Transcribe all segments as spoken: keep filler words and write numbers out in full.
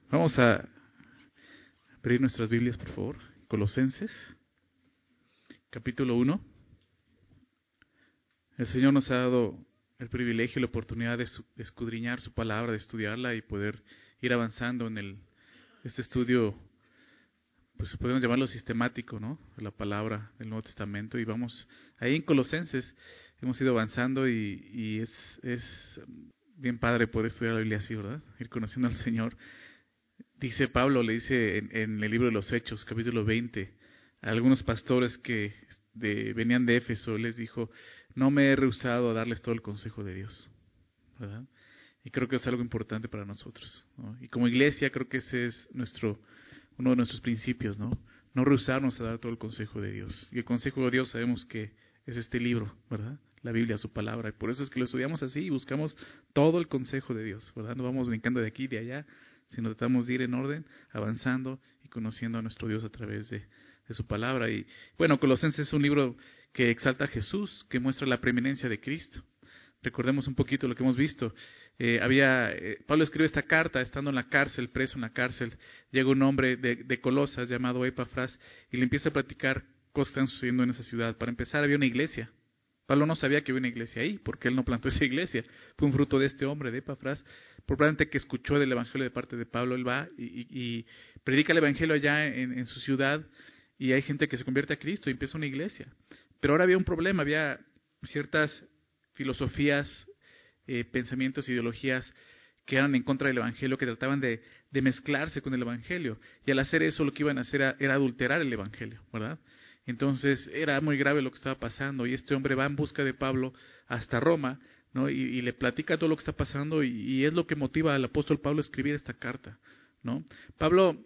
Vamos a abrir nuestras Biblias, por favor. Colosenses, capítulo uno. El Señor nos ha dado el privilegio y la oportunidad de escudriñar su palabra, de estudiarla y poder ir avanzando en el este estudio, pues podemos llamarlo sistemático, ¿no? De la palabra del Nuevo Testamento. Y vamos, ahí en Colosenses hemos ido avanzando y, y es, es bien padre poder estudiar la Biblia así, ¿verdad? Ir conociendo al Señor. Dice Pablo, le dice en, en el libro de los Hechos, capítulo veinte, a algunos pastores que de, venían de Éfeso, les dijo: no me he rehusado a darles todo el consejo de Dios, ¿verdad? Y creo que es algo importante para nosotros, ¿no? Y como iglesia creo que ese es nuestro uno de nuestros principios, ¿no? No rehusarnos a dar todo el consejo de Dios. Y el consejo de Dios sabemos que es este libro, ¿verdad? La Biblia, su palabra. Y por eso es que lo estudiamos así y buscamos todo el consejo de Dios, ¿verdad? No vamos brincando de aquí y de allá, sino tratamos de ir en orden, avanzando y conociendo a nuestro Dios a través de, de su palabra. Y bueno, Colosenses es un libro que exalta a Jesús, que muestra la preeminencia de Cristo. Recordemos un poquito lo que hemos visto. Eh, había eh, Pablo escribe esta carta estando en la cárcel, preso en la cárcel. Llega un hombre de, de Colosas llamado Epafras y le empieza a platicar cosas que están sucediendo en esa ciudad. Para empezar, había una iglesia. Pablo no sabía que había una iglesia ahí, porque él no plantó esa iglesia. Fue un fruto de este hombre, de Epafras, probablemente que escuchó del evangelio de parte de Pablo. Él va y, y, y predica el evangelio allá en, en su ciudad, y hay gente que se convierte a Cristo y empieza una iglesia. Pero ahora había un problema, había ciertas filosofías, eh, pensamientos, ideologías que eran en contra del evangelio, que trataban de, de mezclarse con el evangelio, y al hacer eso lo que iban a hacer era, era adulterar el evangelio, ¿verdad? Entonces era muy grave lo que estaba pasando, y este hombre va en busca de Pablo hasta Roma, ¿no? y, y le platica todo lo que está pasando, y, y es lo que motiva al apóstol Pablo a escribir esta carta, ¿no? Pablo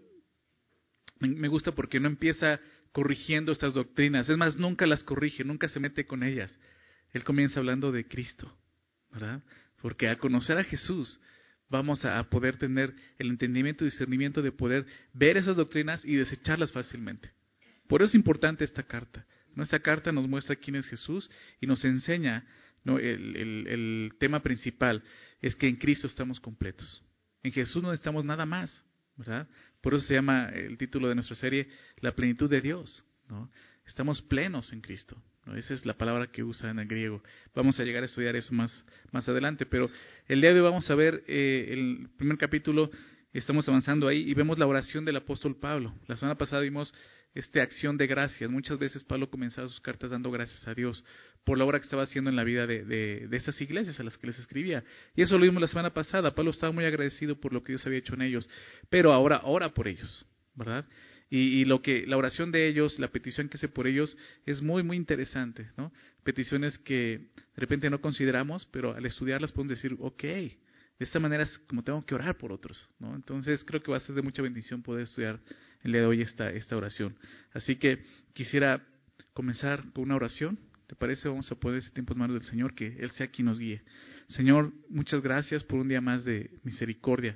me gusta porque no empieza corrigiendo estas doctrinas, es más, nunca las corrige, nunca se mete con ellas. Él comienza hablando de Cristo, ¿verdad? Porque al conocer a Jesús vamos a poder tener el entendimiento y discernimiento de poder ver esas doctrinas y desecharlas fácilmente. Por eso es importante esta carta. Nuestra carta nos muestra quién es Jesús y nos enseña, ¿no? el, el, el tema principal es que en Cristo estamos completos. En Jesús no necesitamos nada más, ¿verdad? Por eso se llama el título de nuestra serie La plenitud de Dios, ¿no? Estamos plenos en Cristo, ¿no? Esa es la palabra que usa en el griego. Vamos a llegar a estudiar eso más, más adelante, pero el día de hoy vamos a ver eh, el primer capítulo. Estamos avanzando ahí y vemos la oración del apóstol Pablo. La semana pasada vimos esta acción de gracias. Muchas veces Pablo comenzaba sus cartas dando gracias a Dios por la obra que estaba haciendo en la vida de, de, de esas iglesias a las que les escribía. Y eso lo vimos la semana pasada. Pablo estaba muy agradecido por lo que Dios había hecho en ellos, pero ahora ora por ellos, ¿verdad? Y, y lo que la oración de ellos, la petición que hace por ellos es muy, muy interesante, ¿no? Peticiones que de repente no consideramos, pero al estudiarlas podemos decir, ok, de esta manera es como tengo que orar por otros, ¿no? Entonces creo que va a ser de mucha bendición poder estudiar el día de hoy esta, esta oración. Así que quisiera comenzar con una oración. ¿Te parece? Vamos a poner ese tiempo en manos del Señor, que Él sea quien nos guíe. Señor, muchas gracias por un día más de misericordia,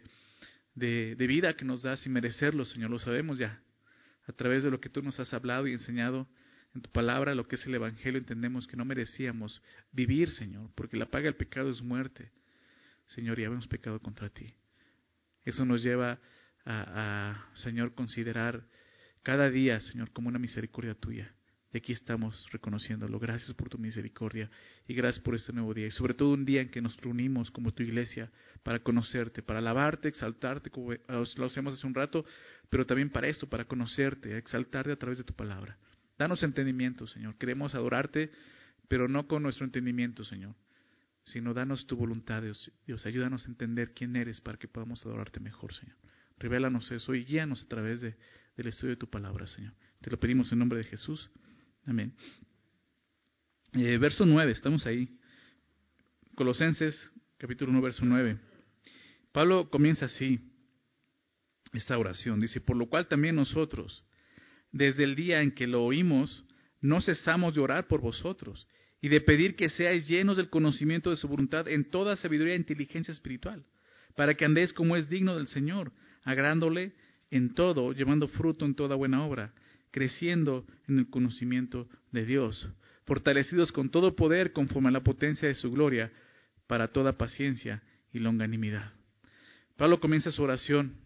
de, de vida que nos das sin merecerlo, Señor. Lo sabemos ya. A través de lo que tú nos has hablado y enseñado en tu palabra, lo que es el Evangelio, entendemos que no merecíamos vivir, Señor, porque la paga del pecado es muerte. Señor, y habíamos pecado contra ti. Eso nos lleva a, a, Señor, considerar cada día, Señor, como una misericordia tuya. Y aquí estamos reconociéndolo. Gracias por tu misericordia y gracias por este nuevo día. Y sobre todo un día en que nos reunimos como tu iglesia para conocerte, para alabarte, exaltarte, como lo hacemos hace un rato, pero también para esto, para conocerte, exaltarte a través de tu palabra. Danos entendimiento, Señor. Queremos adorarte, pero no con nuestro entendimiento, Señor, sino danos tu voluntad, Dios. Dios, ayúdanos a entender quién eres para que podamos adorarte mejor, Señor. Revélanos eso y guíanos a través de, del estudio de tu palabra, Señor. Te lo pedimos en nombre de Jesús. Amén. Eh, verso nueve, estamos ahí. Colosenses, capítulo uno, verso nueve. Pablo comienza así esta oración. Dice, por lo cual también nosotros, desde el día en que lo oímos, no cesamos de orar por vosotros y de pedir que seáis llenos del conocimiento de su voluntad en toda sabiduría e inteligencia espiritual, para que andéis como es digno del Señor, agradándole en todo, llevando fruto en toda buena obra, creciendo en el conocimiento de Dios, fortalecidos con todo poder conforme a la potencia de su gloria, para toda paciencia y longanimidad. Pablo comienza su oración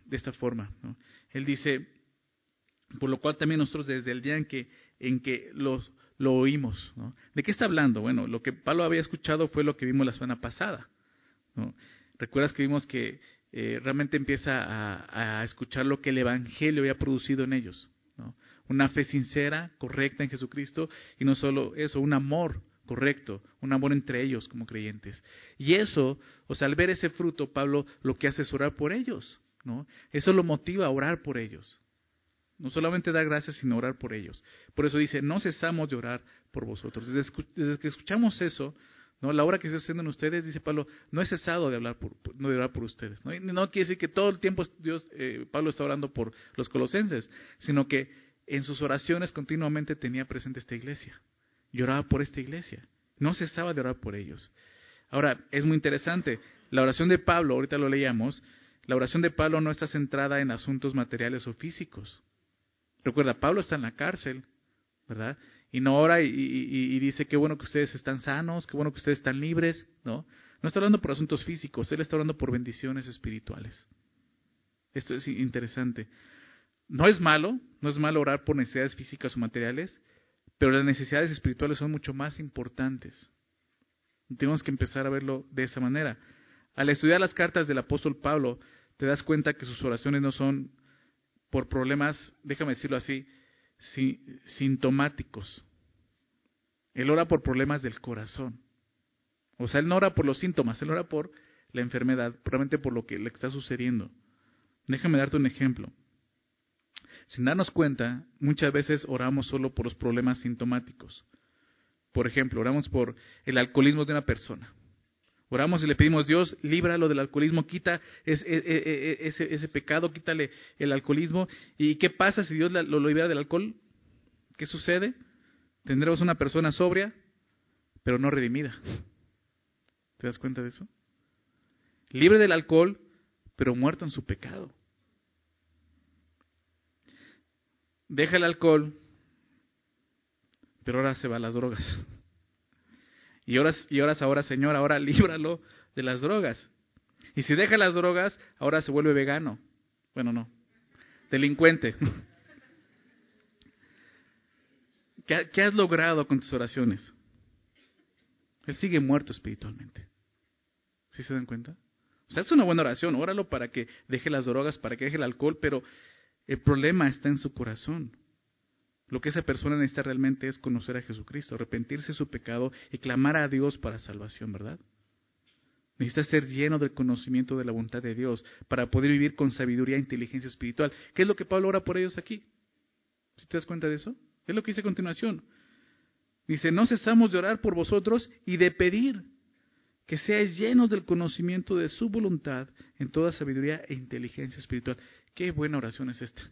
de esta forma, ¿no? Él dice, por lo cual también nosotros desde el día en que, en que los, lo oímos, ¿no? ¿De qué está hablando? Bueno, lo que Pablo había escuchado fue lo que vimos la semana pasada, ¿no? Recuerdas que vimos que eh, realmente empieza a, a escuchar lo que el Evangelio había producido en ellos, ¿no? Una fe sincera, correcta en Jesucristo, y no solo eso, un amor correcto, un amor entre ellos como creyentes. Y eso, o sea, al ver ese fruto, Pablo lo que hace es orar por ellos, ¿no? Eso lo motiva a orar por ellos. No solamente dar gracias, sino orar por ellos. Por eso dice, no cesamos de orar por vosotros. Desde, desde que escuchamos eso, ¿no? La obra que estoy haciendo en ustedes, dice Pablo, no he cesado de hablar por, no de orar por ustedes. No, no quiere decir que todo el tiempo Dios, eh, Pablo está orando por los colosenses, sino que en sus oraciones continuamente tenía presente esta iglesia. Y oraba por esta iglesia. No cesaba de orar por ellos. Ahora, es muy interesante. La oración de Pablo, ahorita lo leíamos, la oración de Pablo no está centrada en asuntos materiales o físicos. Recuerda, Pablo está en la cárcel, ¿verdad? Y no ora y, y, y dice, qué bueno que ustedes están sanos, qué bueno que ustedes están libres, ¿no? No está hablando por asuntos físicos, él está hablando por bendiciones espirituales. Esto es interesante. No es malo, no es malo orar por necesidades físicas o materiales, pero las necesidades espirituales son mucho más importantes. Y tenemos que empezar a verlo de esa manera. Al estudiar las cartas del apóstol Pablo, te das cuenta que sus oraciones no son por problemas, déjame decirlo así, si, sintomáticos. Él ora por problemas del corazón. O sea, él no ora por los síntomas, él ora por la enfermedad, realmente por lo que le está sucediendo. Déjame darte un ejemplo. Sin darnos cuenta, muchas veces oramos solo por los problemas sintomáticos. Por ejemplo, oramos por el alcoholismo de una persona. Oramos y le pedimos, Dios, líbralo del alcoholismo, quita ese, ese, ese, ese pecado, quítale el alcoholismo. ¿Y qué pasa si Dios lo, lo libera del alcohol? ¿Qué sucede? Tendremos una persona sobria, pero no redimida. ¿Te das cuenta de eso? Libre del alcohol, pero muerto en su pecado. Deja el alcohol, pero ahora se va a las drogas. Y oras, y oras ahora, Señor, ahora líbralo de las drogas. Y si deja las drogas, ahora se vuelve vegano. Bueno, no. Delincuente. ¿Qué, qué has logrado con tus oraciones? Él sigue muerto espiritualmente. ¿Sí se dan cuenta? O sea, es una buena oración. Óralo para que deje las drogas, para que deje el alcohol, pero el problema está en su corazón. Lo que esa persona necesita realmente es conocer a Jesucristo, arrepentirse de su pecado y clamar a Dios para salvación, ¿verdad? Necesita ser lleno del conocimiento de la voluntad de Dios para poder vivir con sabiduría e inteligencia espiritual. ¿Qué es lo que Pablo ora por ellos aquí? ¿Sí te das cuenta de eso? Es lo que dice a continuación. Dice, no cesamos de orar por vosotros y de pedir que seáis llenos del conocimiento de su voluntad en toda sabiduría e inteligencia espiritual. Qué buena oración es esta.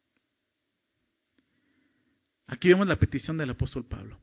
Aquí vemos la petición del apóstol Pablo.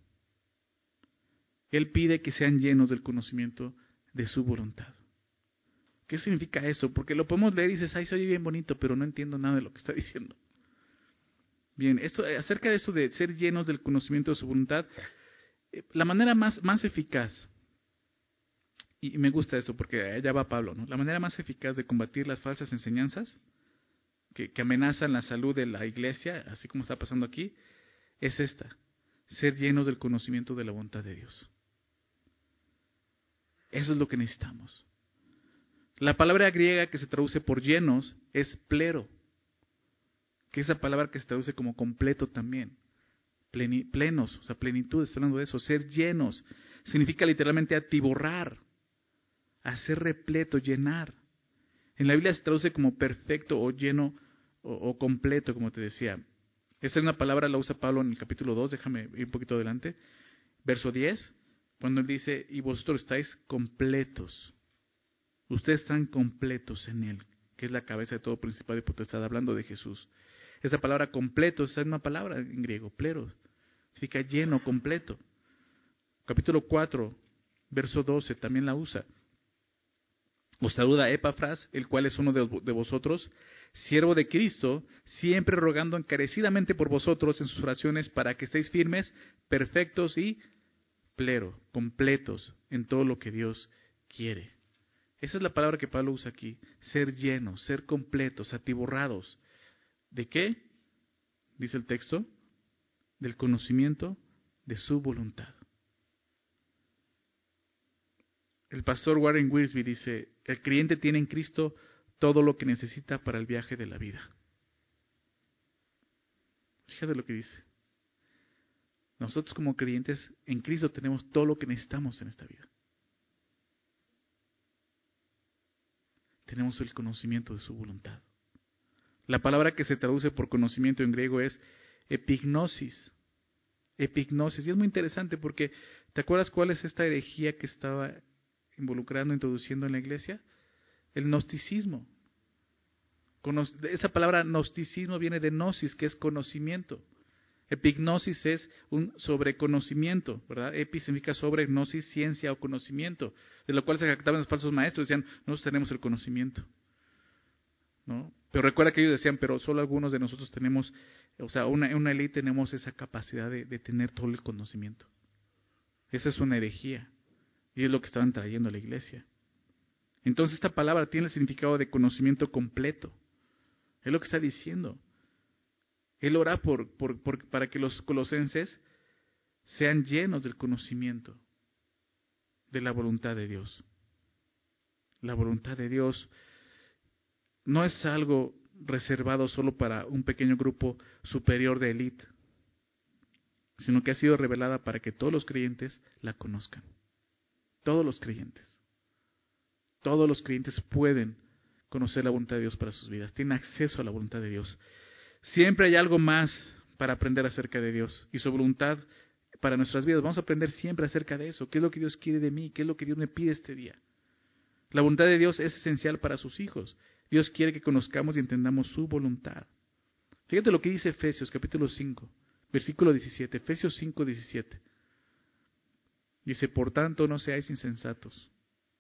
Él pide que sean llenos del conocimiento de su voluntad. ¿Qué significa eso? Porque lo podemos leer y dices, ay, se oye bien bonito, pero no entiendo nada de lo que está diciendo. Bien, esto, acerca de eso de ser llenos del conocimiento de su voluntad, la manera más, más eficaz, y me gusta esto porque allá va Pablo, ¿no? La manera más eficaz de combatir las falsas enseñanzas que, que amenazan la salud de la iglesia, así como está pasando aquí, es esta: ser llenos del conocimiento de la voluntad de Dios. Eso es lo que necesitamos. La palabra griega que se traduce por llenos es plero, que es esa palabra que se traduce como completo también. Pleni, plenos, o sea, plenitud, estoy hablando de eso. Ser llenos significa literalmente atiborrar, hacer repleto, llenar. En la Biblia se traduce como perfecto o lleno o, o completo, como te decía. Esa es una palabra, la usa Pablo en el capítulo dos, déjame ir un poquito adelante. Verso diez, cuando él dice, y vosotros estáis completos. Ustedes están completos en él, que es la cabeza de todo principado y potestad, hablando de Jesús. Esa palabra completo, esa es una palabra en griego, plero, significa lleno, completo. Capítulo cuatro, verso doce, también la usa. Os saluda Epafras, el cual es uno de, de vosotros, siervo de Cristo, siempre rogando encarecidamente por vosotros en sus oraciones para que estéis firmes, perfectos y plero, completos en todo lo que Dios quiere. Esa es la palabra que Pablo usa aquí. Ser llenos, ser completos, atiborrados. ¿De qué? Dice el texto. Del conocimiento de su voluntad. El pastor Warren Wiersbe dice, el creyente tiene en Cristo todo lo que necesita para el viaje de la vida. Fíjate lo que dice. Nosotros como creyentes en Cristo tenemos todo lo que necesitamos en esta vida. Tenemos el conocimiento de su voluntad. La palabra que se traduce por conocimiento en griego es epignosis. Epignosis. Y es muy interesante porque, ¿te acuerdas cuál es esta herejía que estaba involucrando, introduciendo en la iglesia? El gnosticismo. Esa palabra gnosticismo viene de gnosis, que es conocimiento. Epignosis es un sobreconocimiento, ¿verdad? Epi significa sobre, gnosis, ciencia o conocimiento, de lo cual se jactaban los falsos maestros, decían, nosotros tenemos el conocimiento, ¿no? Pero recuerda que ellos decían, pero solo algunos de nosotros tenemos, o sea, una, una élite tenemos esa capacidad de, de tener todo el conocimiento. Esa es una herejía, y es lo que estaban trayendo a la iglesia. Entonces esta palabra tiene el significado de conocimiento completo, es lo que está diciendo. Él ora por, por, por, para que los colosenses sean llenos del conocimiento de la voluntad de Dios. La voluntad de Dios no es algo reservado solo para un pequeño grupo superior de élite, sino que ha sido revelada para que todos los creyentes la conozcan. Todos los creyentes. Todos los creyentes pueden conocer la voluntad de Dios para sus vidas. Tienen acceso a la voluntad de Dios. Siempre hay algo más para aprender acerca de Dios y su voluntad para nuestras vidas. Vamos a aprender siempre acerca de eso. ¿Qué es lo que Dios quiere de mí? ¿Qué es lo que Dios me pide este día? La voluntad de Dios es esencial para sus hijos. Dios quiere que conozcamos y entendamos su voluntad. Fíjate lo que dice Efesios capítulo cinco, versículo diecisiete. Efesios cinco, diecisiete. Dice, por tanto no seáis insensatos,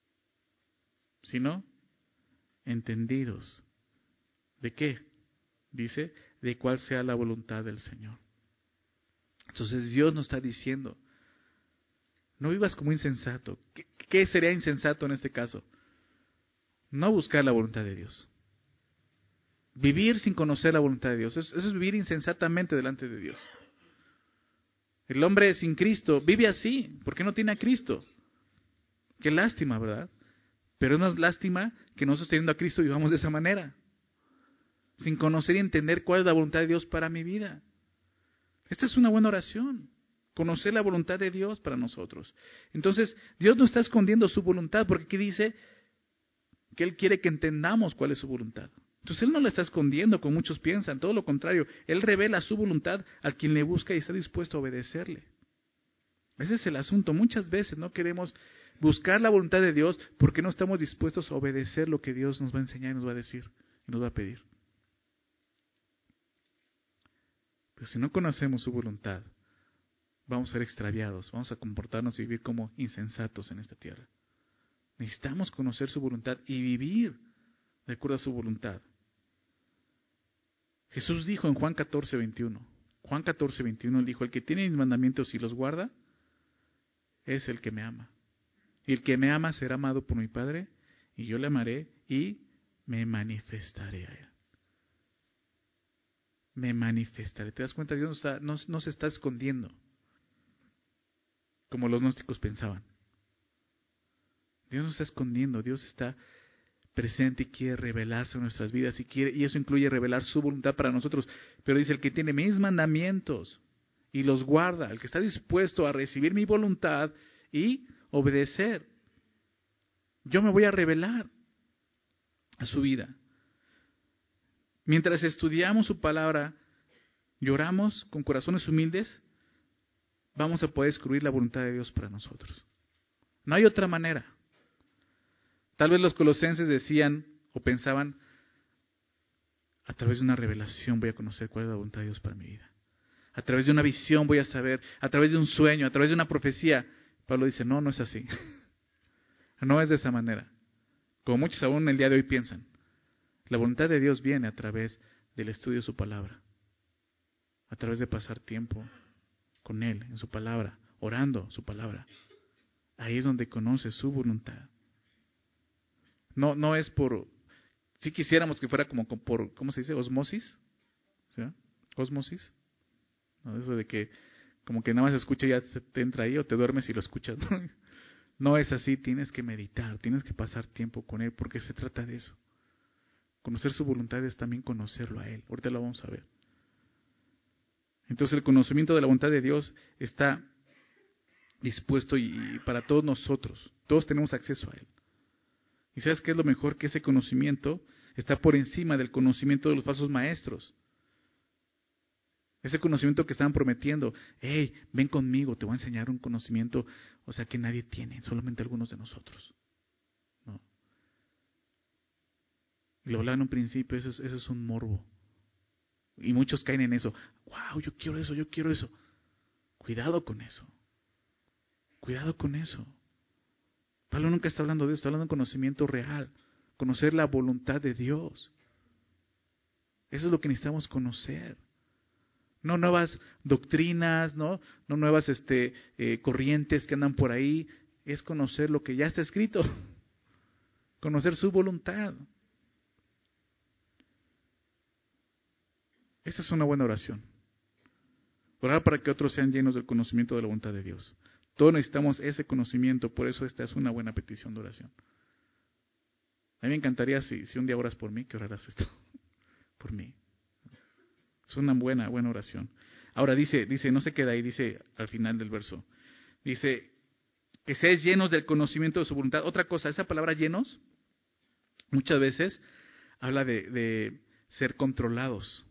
sino entendidos. ¿De qué? Dice, de cuál sea la voluntad del Señor. Entonces Dios nos está diciendo, no vivas como insensato. ¿Qué, qué sería insensato en este caso? No buscar la voluntad de Dios. Vivir sin conocer la voluntad de Dios. Eso, eso es vivir insensatamente delante de Dios. El hombre sin Cristo vive así, porque no tiene a Cristo. Qué lástima, ¿verdad? Pero es más lástima que nosotros teniendo a Cristo vivamos de esa manera. Sin conocer y entender cuál es la voluntad de Dios para mi vida. Esta es una buena oración. Conocer la voluntad de Dios para nosotros. Entonces, Dios no está escondiendo su voluntad, porque aquí dice que Él quiere que entendamos cuál es su voluntad. Entonces, Él no la está escondiendo como muchos piensan, todo lo contrario. Él revela su voluntad a quien le busca y está dispuesto a obedecerle. Ese es el asunto. Muchas veces no queremos buscar la voluntad de Dios porque no estamos dispuestos a obedecer lo que Dios nos va a enseñar y nos va a decir y nos va a pedir. Pero si no conocemos su voluntad, vamos a ser extraviados, vamos a comportarnos y vivir como insensatos en esta tierra. Necesitamos conocer su voluntad y vivir de acuerdo a su voluntad. Jesús dijo en Juan catorce, veintiuno, Juan catorce, veintiuno, Él dijo, el que tiene mis mandamientos y los guarda, es el que me ama. Y el que me ama será amado por mi Padre, y yo le amaré y me manifestaré a Él. Me manifestaré. ¿Te das cuenta? Dios no, está, no, no se está escondiendo, como los gnósticos pensaban. Dios no está escondiendo, Dios está presente y quiere revelarse en nuestras vidas y quiere, y eso incluye revelar su voluntad para nosotros. Pero dice, el que tiene mis mandamientos y los guarda, el que está dispuesto a recibir mi voluntad y obedecer, yo me voy a revelar a su vida. Mientras estudiamos su palabra, lloramos con corazones humildes, vamos a poder descubrir la voluntad de Dios para nosotros. No hay otra manera. Tal vez los colosenses decían o pensaban, a través de una revelación voy a conocer cuál es la voluntad de Dios para mi vida. A través de una visión voy a saber, a través de un sueño, a través de una profecía. Pablo dice, no, no es así. No es de esa manera. Como muchos aún el día de hoy piensan. La voluntad de Dios viene a través del estudio de su palabra. A través de pasar tiempo con Él, en su palabra, orando su palabra. Ahí es donde conoce su voluntad. No, no es por, si quisiéramos que fuera como por, ¿cómo se dice? Osmosis, ¿sí? Osmosis, ¿no? Eso de que como que nada más escucha y ya te, te entra ahí o te duermes y lo escuchas, ¿no? No es así, tienes que meditar, tienes que pasar tiempo con Él, porque se trata de eso. Conocer su voluntad es también conocerlo a Él. Ahorita lo vamos a ver. Entonces el conocimiento de la voluntad de Dios está dispuesto y, y para todos nosotros. Todos tenemos acceso a Él. ¿Y sabes qué es lo mejor? Que ese conocimiento está por encima del conocimiento de los falsos maestros. Ese conocimiento que estaban prometiendo, hey, ven conmigo, te voy a enseñar un conocimiento, o sea, que nadie tiene, solamente algunos de nosotros. ¿No? Y lo hablaba en un principio, eso es, eso es un morbo. Y muchos caen en eso. Wow, yo quiero eso, yo quiero eso. Cuidado con eso. Cuidado con eso. Pablo nunca está hablando de eso, está hablando de conocimiento real. Conocer la voluntad de Dios. Eso es lo que necesitamos conocer. No nuevas doctrinas, no, no nuevas este, eh, corrientes que andan por ahí. Es conocer lo que ya está escrito. Conocer su voluntad. Esa es una buena oración. Orar para que otros sean llenos del conocimiento de la voluntad de Dios. Todos necesitamos ese conocimiento, por eso esta es una buena petición de oración. A mí me encantaría si, si un día oras por mí, que oraras esto. Por mí. Es una buena, buena oración. Ahora dice, dice, no se queda ahí, dice al final del verso. Dice, que seáis llenos del conocimiento de su voluntad. Otra cosa, esa palabra llenos, muchas veces habla de, de ser controlados.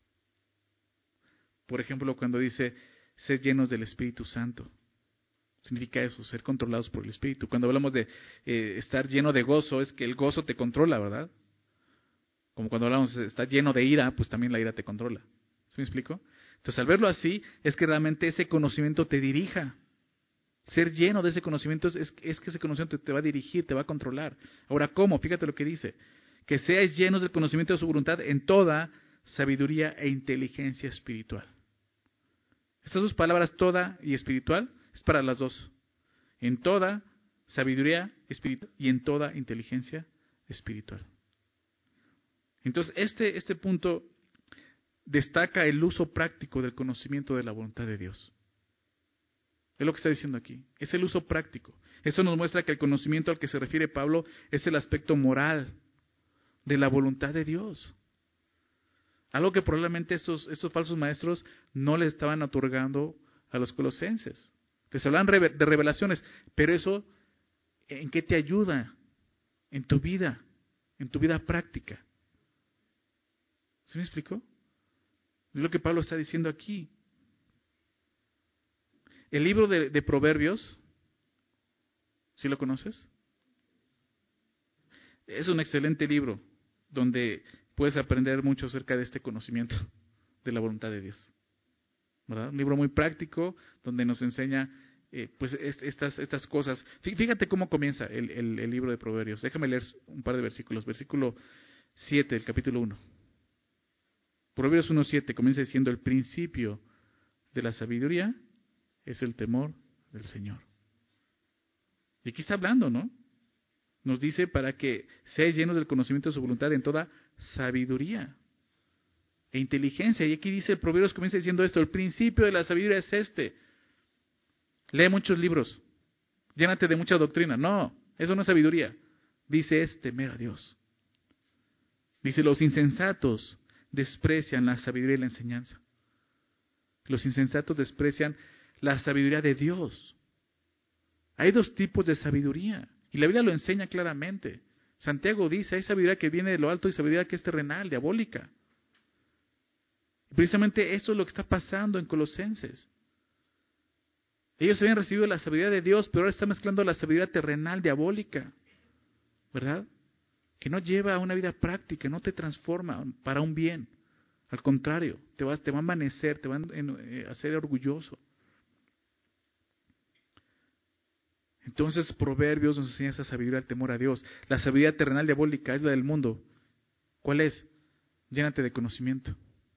Por ejemplo, cuando dice, sed llenos del Espíritu Santo. Significa eso, ser controlados por el Espíritu. Cuando hablamos de eh, estar lleno de gozo, es que el gozo te controla, ¿verdad? Como cuando hablamos de estar lleno de ira, pues también la ira te controla. ¿Sí me explico? Entonces, al verlo así, es que realmente ese conocimiento te dirija. Ser lleno de ese conocimiento es, es, es que ese conocimiento te, te va a dirigir, te va a controlar. Ahora, ¿cómo? Fíjate lo que dice. Que seáis llenos del conocimiento de su voluntad en toda sabiduría e inteligencia espiritual. Estas dos palabras, toda y espiritual, es para las dos. En toda sabiduría espiritual y en toda inteligencia espiritual. Entonces, este, este punto destaca el uso práctico del conocimiento de la voluntad de Dios. Es lo que está diciendo aquí. Es el uso práctico. Eso nos muestra que el conocimiento al que se refiere Pablo es el aspecto moral de la voluntad de Dios. Algo que probablemente estos, estos falsos maestros no le estaban otorgando a los colosenses. Les hablan de revelaciones, pero eso, ¿en qué te ayuda? En tu vida, en tu vida práctica. ¿Se me explicó? Es lo que Pablo está diciendo aquí. El libro de, de Proverbios, ¿sí lo conoces? Es un excelente libro donde puedes aprender mucho acerca de este conocimiento de la voluntad de Dios. ¿Verdad? Un libro muy práctico donde nos enseña eh, pues est estas, estas cosas. Fíjate cómo comienza el, el, el libro de Proverbios. Déjame leer un par de versículos. Versículo siete del capítulo uno. Proverbios uno siete comienza diciendo: el principio de la sabiduría es el temor del Señor. Y aquí está hablando, ¿no? Nos dice para que seáis llenos del conocimiento de su voluntad en toda sabiduría e inteligencia. Y aquí dice, el Proverbios comienza diciendo esto: el principio de la sabiduría es este. Lee muchos libros, llénate de mucha doctrina. No, eso no es sabiduría. Dice, es temer a Dios. Dice, los insensatos desprecian la sabiduría y la enseñanza. Los insensatos desprecian la sabiduría de Dios. Hay dos tipos de sabiduría, y la Biblia lo enseña claramente. Santiago dice, hay sabiduría que viene de lo alto y sabiduría que es terrenal, diabólica. Precisamente eso es lo que está pasando en Colosenses. Ellos habían recibido la sabiduría de Dios, pero ahora están mezclando la sabiduría terrenal, diabólica. ¿Verdad? Que no lleva a una vida práctica, no te transforma para un bien. Al contrario, te va, te va a envanecer, te va a hacer orgulloso. Entonces, Proverbios nos enseña esa sabiduría, el temor a Dios. La sabiduría terrenal diabólica es la del mundo. ¿Cuál es? Llénate de conocimiento.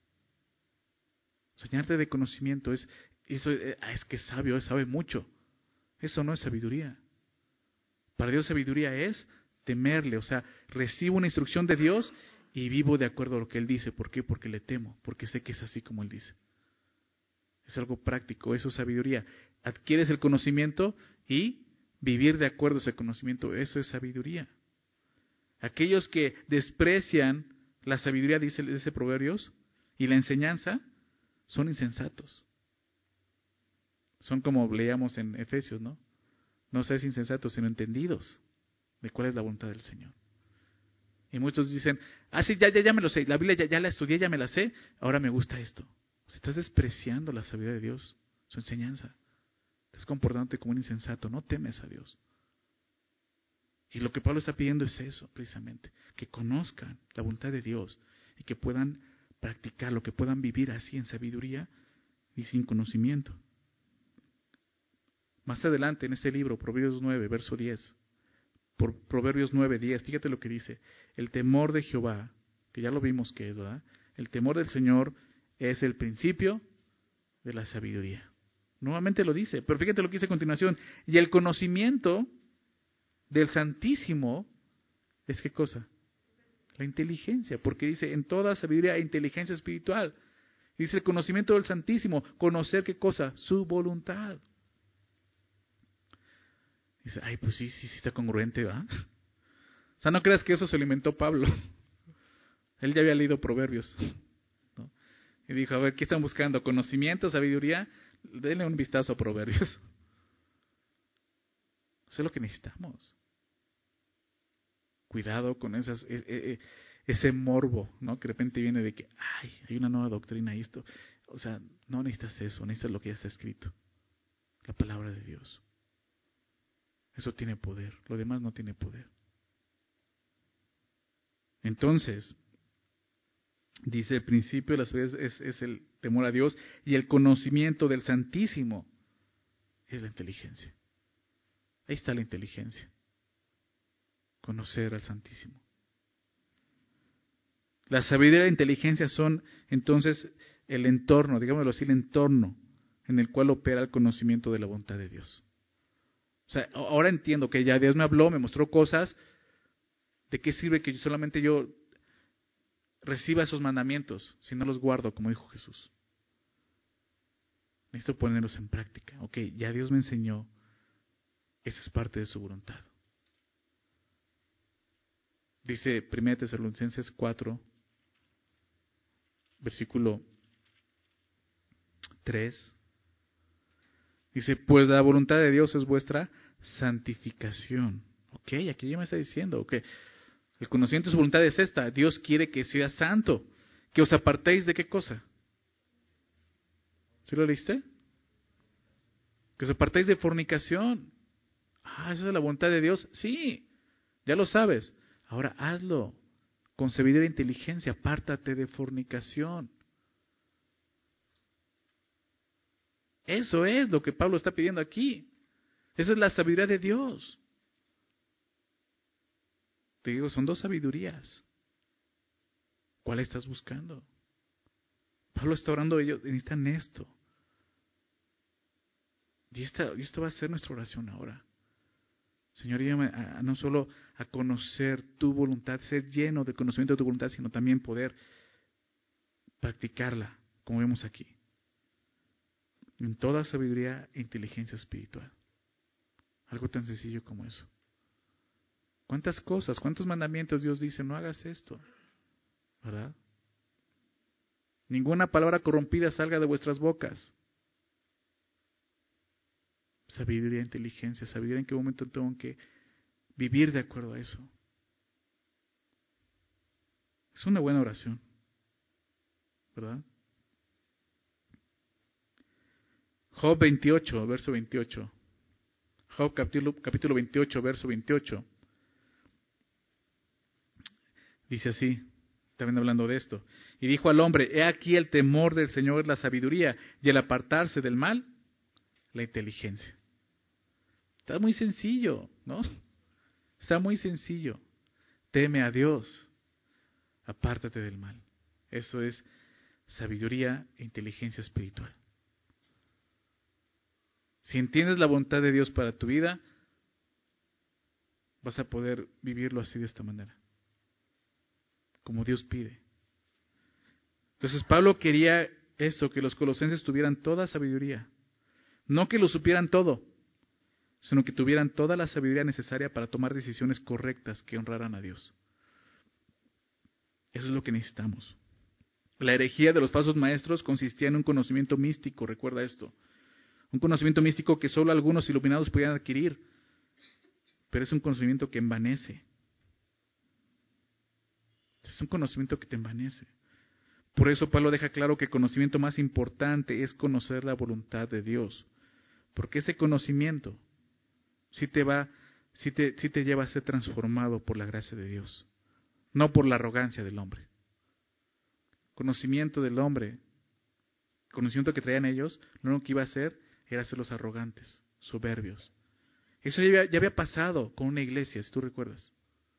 O sea, llenarte de conocimiento es, eso, es que es sabio, sabe mucho. Eso no es sabiduría. Para Dios sabiduría es temerle, o sea, recibo una instrucción de Dios y vivo de acuerdo a lo que Él dice. ¿Por qué? Porque le temo, porque sé que es así como Él dice. Es algo práctico, eso es sabiduría. Adquieres el conocimiento y vivir de acuerdo a ese conocimiento, eso es sabiduría. Aquellos que desprecian la sabiduría, dice, dice Proverbios, y la enseñanza, son insensatos. Son como leíamos en Efesios, ¿no? No seas insensatos, sino entendidos de cuál es la voluntad del Señor. Y muchos dicen, ah, sí, ya, ya, ya me lo sé, la Biblia ya, ya la estudié, ya me la sé, ahora me gusta esto. O sea, estás despreciando la sabiduría de Dios, su enseñanza. Estás comportándote como un insensato, no temes a Dios. Y lo que Pablo está pidiendo es eso, precisamente, que conozcan la voluntad de Dios y que puedan practicarlo, que puedan vivir así en sabiduría y sin conocimiento. Más adelante en ese libro, Proverbios nueve, verso diez, por Proverbios nueve, diez, fíjate lo que dice, el temor de Jehová, que ya lo vimos que es, ¿verdad? El temor del Señor es el principio de la sabiduría. Nuevamente lo dice, pero fíjate lo que dice a continuación, y el conocimiento del Santísimo es ¿qué cosa? La inteligencia, porque dice en toda sabiduría e inteligencia espiritual. Dice el conocimiento del Santísimo, conocer ¿qué cosa? Su voluntad. Dice, ay, pues sí, sí, sí está congruente, ¿verdad? O sea, no creas que eso se lo inventó Pablo. Él ya había leído Proverbios, ¿no? Y dijo, a ver, ¿qué están buscando? ¿Conocimiento, sabiduría? Denle un vistazo a Proverbios. Eso es lo que necesitamos. Cuidado con esas, ese morbo, ¿no? Que de repente viene de que, ay, hay una nueva doctrina y esto. O sea, no necesitas eso, necesitas lo que ya está escrito. La palabra de Dios. Eso tiene poder, lo demás no tiene poder. Entonces, dice, el principio de la sabiduría es, es el temor a Dios y el conocimiento del Santísimo es la inteligencia. Ahí está la inteligencia. Conocer al Santísimo. La sabiduría y la inteligencia son entonces el entorno, digámoslo así, el entorno en el cual opera el conocimiento de la voluntad de Dios. O sea, ahora entiendo que ya Dios me habló, me mostró cosas. ¿De qué sirve que yo solamente yo reciba esos mandamientos si no los guardo, como dijo Jesús? Necesito ponerlos en práctica. Ok, ya Dios me enseñó. Esa es parte de su voluntad. Dice primera Tesalonicenses cuatro, versículo tres. Dice, pues la voluntad de Dios es vuestra santificación. Ok, aquí ya me está diciendo, ok. El conocimiento de su voluntad es esta. Dios quiere que sea santo. Que os apartéis de qué cosa. ¿Sí lo leíste? Que os apartéis de fornicación. Ah, esa es la voluntad de Dios. Sí, ya lo sabes. Ahora hazlo. Con sabiduría e inteligencia, apártate de fornicación. Eso es lo que Pablo está pidiendo aquí. Esa es la sabiduría de Dios. Te digo, son dos sabidurías. ¿Cuál estás buscando? Pablo está orando, ellos necesitan esto. Y, esta, y esto va a ser nuestra oración ahora. Señor, ayúdame a, a no solo a conocer tu voluntad, ser lleno de conocimiento de tu voluntad, sino también poder practicarla, como vemos aquí. En toda sabiduría e inteligencia espiritual. Algo tan sencillo como eso. ¿Cuántas cosas, cuántos mandamientos Dios dice, no hagas esto? ¿Verdad? Ninguna palabra corrompida salga de vuestras bocas. Sabiduría, inteligencia, sabiduría en qué momento tengo que vivir de acuerdo a eso. Es una buena oración, ¿verdad? Job veintiocho, verso veintiocho. Job capítulo, capítulo veintiocho, verso veintiocho. Dice así, también hablando de esto. Y dijo al hombre, he aquí el temor del Señor es la sabiduría, y el apartarse del mal, la inteligencia. Está muy sencillo, ¿no? Está muy sencillo. Teme a Dios, apártate del mal. Eso es sabiduría e inteligencia espiritual. Si entiendes la voluntad de Dios para tu vida, vas a poder vivirlo así de esta manera, como Dios pide. Entonces Pablo quería eso, que los colosenses tuvieran toda sabiduría. No que lo supieran todo, sino que tuvieran toda la sabiduría necesaria para tomar decisiones correctas que honraran a Dios. Eso es lo que necesitamos. La herejía de los falsos maestros consistía en un conocimiento místico, recuerda esto. Un conocimiento místico que solo algunos iluminados podían adquirir, pero es un conocimiento que envanece. Es un conocimiento que te envanece. Por eso Pablo deja claro que el conocimiento más importante es conocer la voluntad de Dios. Porque ese conocimiento sí te va, sí te, sí te lleva a ser transformado por la gracia de Dios, no por la arrogancia del hombre. Conocimiento del hombre, conocimiento que traían ellos, lo único que iba a hacer era hacerlos arrogantes, soberbios. Eso ya había, ya había pasado con una iglesia, si tú recuerdas.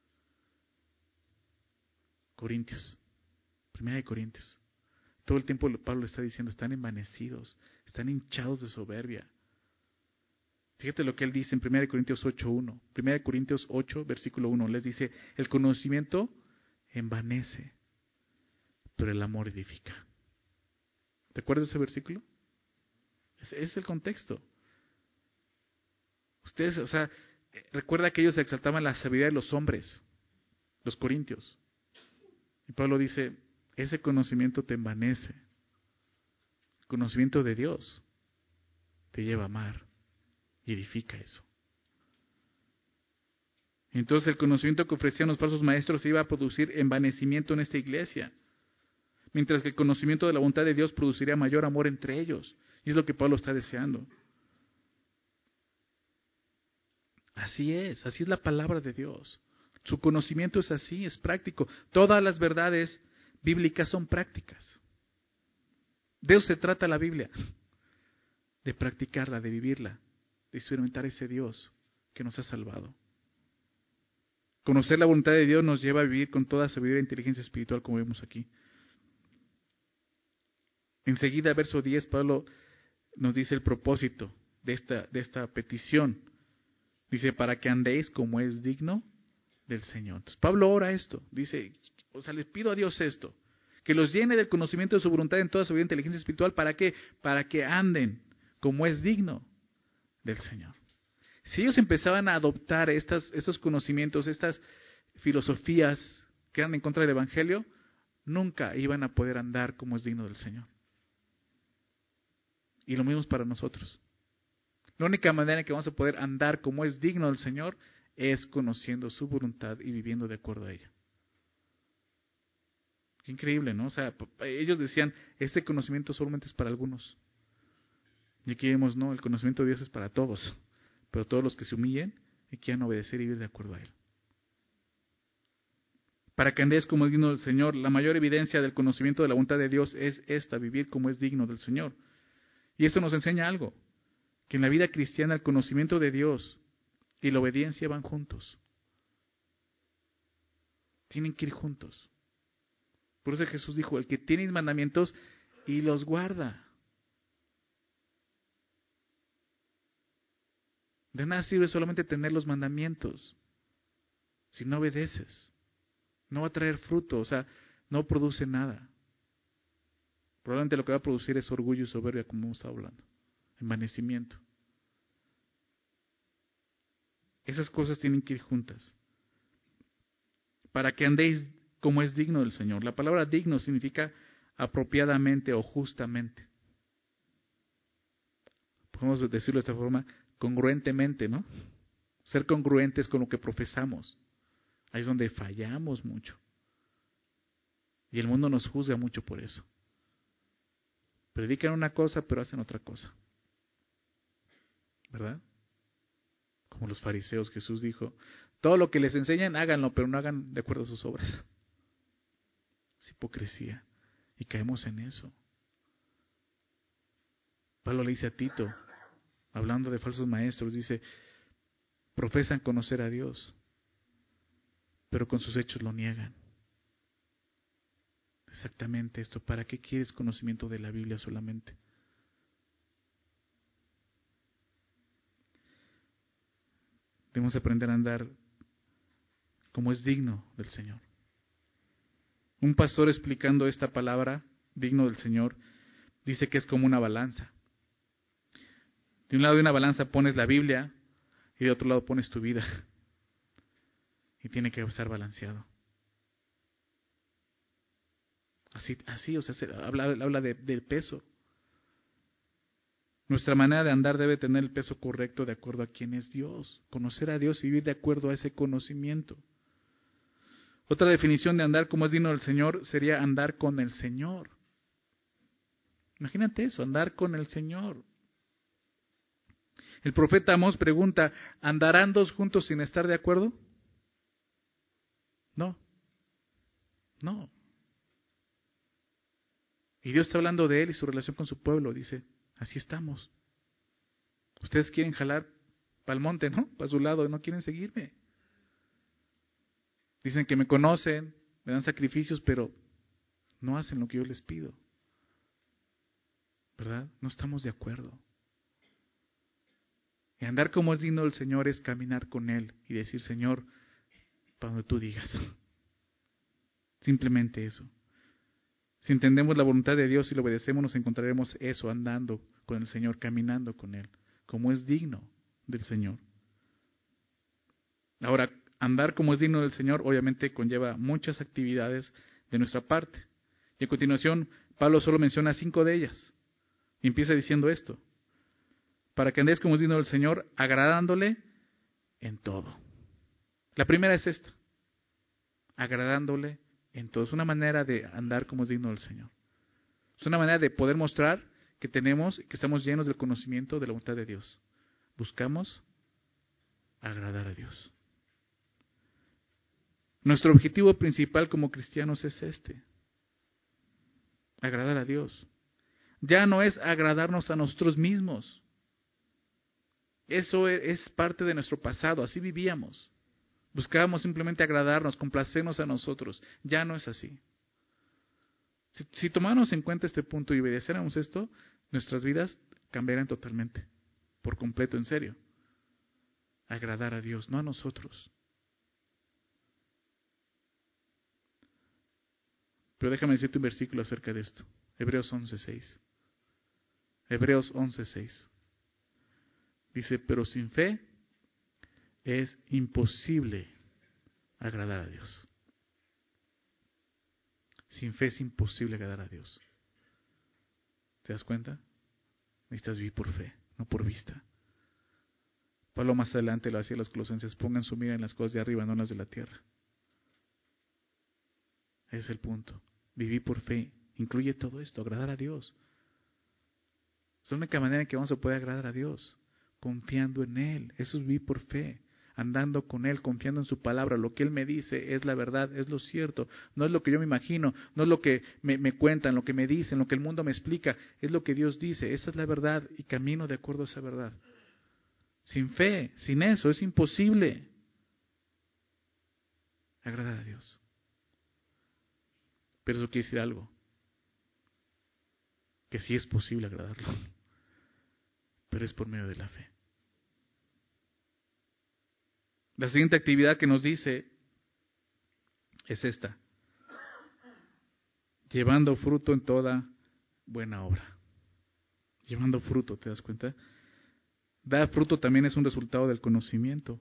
Corintios, primera de Corintios. Todo el tiempo Pablo está diciendo, están envanecidos, están hinchados de soberbia. Fíjate lo que él dice en primera de Corintios ocho uno. primera de Corintios ocho, versículo uno. Les dice, el conocimiento envanece, pero el amor edifica. ¿Te acuerdas de ese versículo? Ese es el contexto. Ustedes, o sea, recuerda que ellos exaltaban la sabiduría de los hombres, los corintios. Y Pablo dice, ese conocimiento te envanece. El conocimiento de Dios te lleva a amar y edifica eso. Entonces el conocimiento que ofrecían los falsos maestros iba a producir envanecimiento en esta iglesia, mientras que el conocimiento de la voluntad de Dios produciría mayor amor entre ellos. Y es lo que Pablo está deseando. Así es, así es la palabra de Dios. Su conocimiento es así, es práctico. Todas las verdades bíblicas son prácticas. De eso se trata la Biblia, de practicarla, de vivirla, de experimentar ese Dios que nos ha salvado. Conocer la voluntad de Dios nos lleva a vivir con toda sabiduría e inteligencia espiritual, como vemos aquí. Enseguida, verso diez, Pablo nos dice el propósito de esta, de esta petición. Dice, para que andéis como es digno del Señor. Entonces, Pablo ora esto. Dice, o sea, les pido a Dios esto, que los llene del conocimiento de su voluntad en toda sabiduría e inteligencia espiritual. ¿Para qué? Para que anden como es digno del Señor. Si ellos empezaban a adoptar estas, estos conocimientos, estas filosofías que eran en contra del Evangelio, nunca iban a poder andar como es digno del Señor. Y lo mismo es para nosotros. La única manera en que vamos a poder andar como es digno del Señor es conociendo su voluntad y viviendo de acuerdo a ella. Qué increíble, ¿no? O sea, ellos decían, este conocimiento solamente es para algunos. Y aquí vemos, no, el conocimiento de Dios es para todos. Pero todos los que se humillen y quieran obedecer y vivir de acuerdo a Él. Para que andéis como es digno del Señor, la mayor evidencia del conocimiento de la voluntad de Dios es esta, vivir como es digno del Señor. Y eso nos enseña algo, que en la vida cristiana el conocimiento de Dios y la obediencia van juntos. Tienen que ir juntos. Por eso Jesús dijo, el que tiene mis mandamientos y los guarda. De nada sirve solamente tener los mandamientos si no obedeces. No va a traer fruto, o sea, no produce nada. Probablemente lo que va a producir es orgullo y soberbia, como hemos estado hablando. Envanecimiento. Esas cosas tienen que ir juntas. Para que andéis como es digno del Señor. La palabra digno significa apropiadamente o justamente. Podemos decirlo de esta forma, congruentemente, ¿no? Ser congruentes con lo que profesamos. Ahí es donde fallamos mucho. Y el mundo nos juzga mucho por eso. Predican una cosa, pero hacen otra cosa. ¿Verdad? Como los fariseos, Jesús dijo, todo lo que les enseñan, háganlo, pero no hagan de acuerdo a sus obras. Es hipocresía. Y caemos en eso. Pablo le dice a Tito, hablando de falsos maestros, dice, profesan conocer a Dios, pero con sus hechos lo niegan. Exactamente esto. ¿Para qué quieres conocimiento de la Biblia solamente? Debemos aprender a andar como es digno del Señor. Un pastor explicando esta palabra, digno del Señor, dice que es como una balanza. De un lado de una balanza pones la Biblia y de otro lado pones tu vida. Y tiene que estar balanceado. Así, así, o sea, se habla, habla de, del peso. Nuestra manera de andar debe tener el peso correcto de acuerdo a quién es Dios. Conocer a Dios y vivir de acuerdo a ese conocimiento. Otra definición de andar como es digno del Señor sería andar con el Señor. Imagínate eso, andar con el Señor. El profeta Amós pregunta, ¿andarán dos juntos sin estar de acuerdo? No, no. Y Dios está hablando de él y su relación con su pueblo. Dice, así estamos. Ustedes quieren jalar para el monte, ¿no? Para su lado, no quieren seguirme. Dicen que me conocen, me dan sacrificios, pero no hacen lo que yo les pido. ¿Verdad? No estamos de acuerdo. Y andar como es digno del Señor es caminar con Él y decir, Señor, para donde tú digas. Simplemente eso. Si entendemos la voluntad de Dios y lo obedecemos, nos encontraremos eso, andando con el Señor, caminando con Él, como es digno del Señor. Ahora, andar como es digno del Señor obviamente conlleva muchas actividades de nuestra parte. Y a continuación, Pablo solo menciona cinco de ellas. Y empieza diciendo esto. Para que andéis como es digno del Señor, agradándole en todo. La primera es esta. Agradándole en todo. Es una manera de andar como es digno del Señor. Es una manera de poder mostrar que tenemos, que estamos llenos del conocimiento de la voluntad de Dios. Buscamos agradar a Dios. Nuestro objetivo principal como cristianos es este. Agradar a Dios. Ya no es agradarnos a nosotros mismos. Eso es parte de nuestro pasado, así vivíamos. Buscábamos simplemente agradarnos, complacernos a nosotros. Ya no es así. Si, si tomáramos en cuenta este punto y obedeciéramos esto, nuestras vidas cambiarían totalmente, por completo, en serio. Agradar a Dios, no a nosotros. Pero déjame decirte un versículo acerca de esto. Hebreos once seis. Hebreos once seis. Dice, pero sin fe es imposible agradar a Dios. Sin fe es imposible agradar a Dios. ¿Te das cuenta? Necesitas vivir por fe, no por vista. Pablo más adelante lo hacía a los colosenses, pongan su mira en las cosas de arriba, no en las de la tierra. Ese es el punto. Vivir por fe incluye todo esto, agradar a Dios. Es la única manera en que vamos a poder agradar a Dios, confiando en Él. Eso es vivir por fe, andando con Él, confiando en su palabra. Lo que Él me dice es la verdad, es lo cierto. No es lo que yo me imagino, no es lo que me, me cuentan, lo que me dicen, lo que el mundo me explica. Es lo que Dios dice, esa es la verdad y camino de acuerdo a esa verdad. Sin fe, sin eso, es imposible agradar a Dios. Pero eso quiere decir algo, que sí es posible agradarlo, pero es por medio de la fe. La siguiente actividad que nos dice es esta: llevando fruto en toda buena obra. Llevando fruto, ¿te das cuenta? Dar fruto también es un resultado del conocimiento.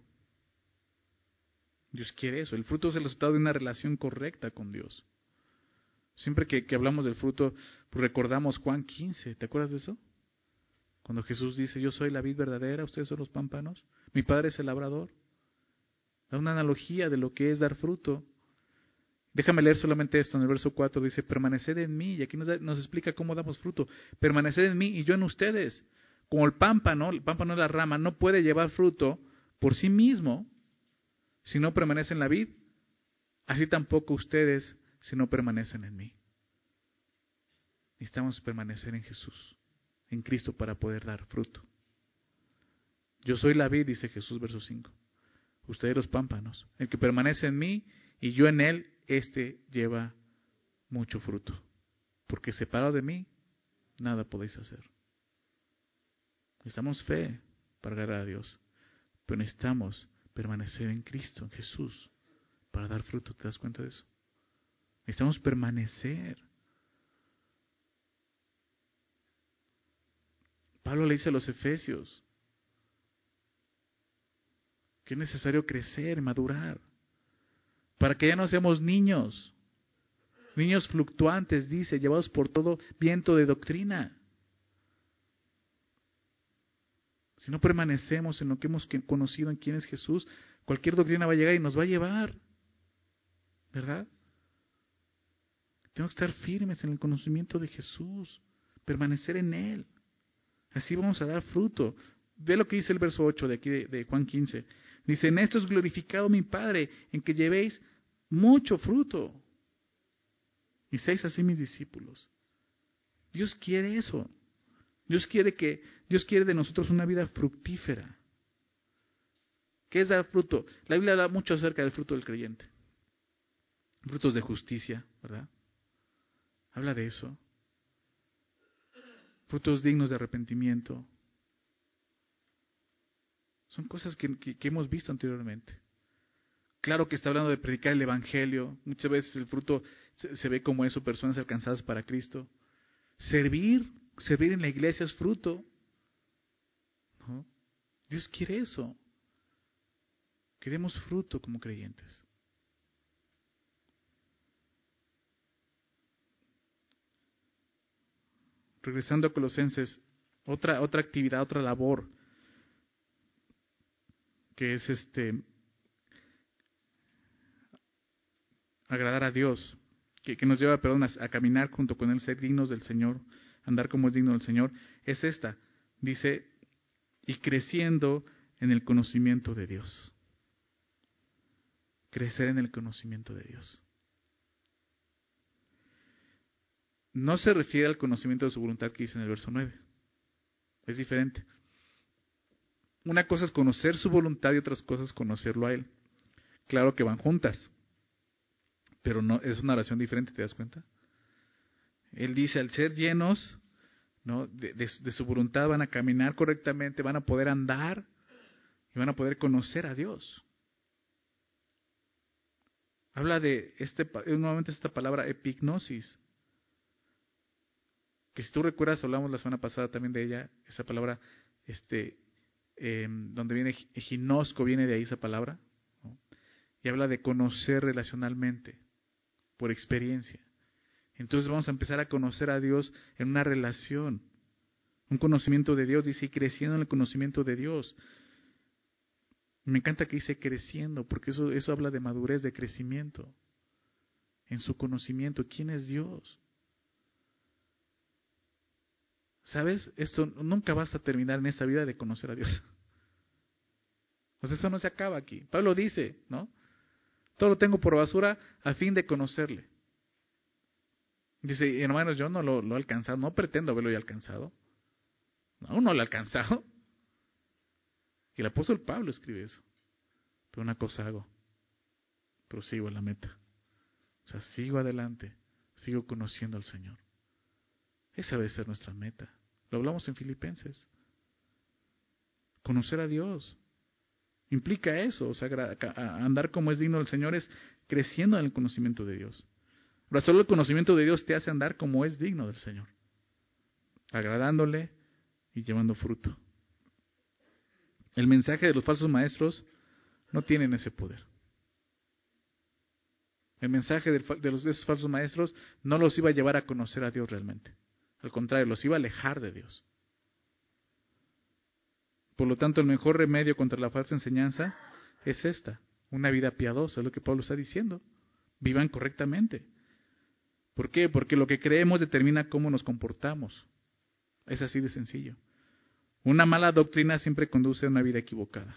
Dios quiere eso. El fruto es el resultado de una relación correcta con Dios. Siempre que, que hablamos del fruto, pues recordamos Juan quince. ¿Te acuerdas de eso? Cuando Jesús dice, yo soy la vid verdadera, ustedes son los pámpanos. Mi Padre es el labrador. Da una analogía de lo que es dar fruto. Déjame leer solamente esto. En el verso cuatro dice, permaneced en mí. Y aquí nos, da, nos explica cómo damos fruto. Permaneced en mí y yo en ustedes. Como el pámpano, el pámpano es la rama, no puede llevar fruto por sí mismo si no permanece en la vid. Así tampoco ustedes si no permanecen en mí. Necesitamos permanecer en Jesús, en Cristo, para poder dar fruto. Yo soy la vid, dice Jesús, verso cinco. Ustedes los pámpanos. El que permanece en mí y yo en él, este lleva mucho fruto. Porque separado de mí, nada podéis hacer. Necesitamos fe para agradar a Dios, pero necesitamos permanecer en Cristo, en Jesús, para dar fruto. ¿Te das cuenta de eso? Necesitamos permanecer. Pablo le dice a los Efesios que es necesario crecer, madurar, para que ya no seamos niños, niños fluctuantes, dice, llevados por todo viento de doctrina. Si no permanecemos en lo que hemos conocido en quién es Jesús, cualquier doctrina va a llegar y nos va a llevar, ¿verdad? Tenemos que estar firmes en el conocimiento de Jesús, permanecer en Él. Así vamos a dar fruto. Ve lo que dice el verso ocho de aquí de, de Juan quince. Dice, en esto es glorificado mi Padre, en que llevéis mucho fruto. Y seáis así mis discípulos. Dios quiere eso. Dios quiere que, Dios quiere de nosotros una vida fructífera. ¿Qué es dar fruto? La Biblia habla mucho acerca del fruto del creyente. Frutos de justicia, ¿verdad? Habla de eso. Frutos dignos de arrepentimiento. Son cosas que, que, que hemos visto anteriormente. Claro que está hablando de predicar el Evangelio. Muchas veces el fruto se, se ve como eso, personas alcanzadas para Cristo. Servir, servir en la iglesia es fruto, ¿no? Dios quiere eso. Queremos fruto como creyentes. Regresando a Colosenses, otra, otra actividad, otra labor, que es este agradar a Dios, que, que nos lleva, perdón, a, a caminar junto con Él, ser dignos del Señor, andar como es digno del Señor, es esta. Dice, y creciendo en el conocimiento de Dios. Crecer en el conocimiento de Dios. No se refiere al conocimiento de su voluntad que dice en el verso nueve. Es diferente. Una cosa es conocer su voluntad y otras cosas conocerlo a Él. Claro que van juntas, pero no es una oración diferente, ¿te das cuenta? Él dice, al ser llenos, ¿no?, de, de, de su voluntad van a caminar correctamente, van a poder andar y van a poder conocer a Dios. Habla de, este nuevamente esta palabra epignosis, que si tú recuerdas, hablamos la semana pasada también de ella, esa palabra, este, eh, donde viene ginosco, viene de ahí esa palabra, ¿no? Y habla de conocer relacionalmente, por experiencia. Entonces vamos a empezar a conocer a Dios en una relación, un conocimiento de Dios, dice, y creciendo en el conocimiento de Dios. Me encanta que dice creciendo, porque eso, eso habla de madurez, de crecimiento, en su conocimiento. ¿Quién es Dios? ¿Sabes? Esto nunca vas a terminar en esta vida de conocer a Dios. O sea, eso no se acaba aquí. Pablo dice, ¿no? Todo lo tengo por basura a fin de conocerle. Dice, hermanos, yo no lo, lo he alcanzado, no pretendo haberlo ya alcanzado. Aún no lo he alcanzado. Y el apóstol Pablo escribe eso. Pero una cosa hago, prosigo a la meta. O sea, sigo adelante, sigo conociendo al Señor. Esa debe ser nuestra meta. Lo hablamos en Filipenses. Conocer a Dios implica eso, o sea, andar como es digno del Señor es creciendo en el conocimiento de Dios. Ahora, solo el conocimiento de Dios te hace andar como es digno del Señor, agradándole y llevando fruto. El mensaje de los falsos maestros no tienen ese poder. El mensaje de, los, de esos falsos maestros no los iba a llevar a conocer a Dios realmente. Al contrario, los iba a alejar de Dios. Por lo tanto, el mejor remedio contra la falsa enseñanza es esta, una vida piadosa, es lo que Pablo está diciendo. Vivan correctamente. ¿Por qué? Porque lo que creemos determina cómo nos comportamos. Es así de sencillo. Una mala doctrina siempre conduce a una vida equivocada.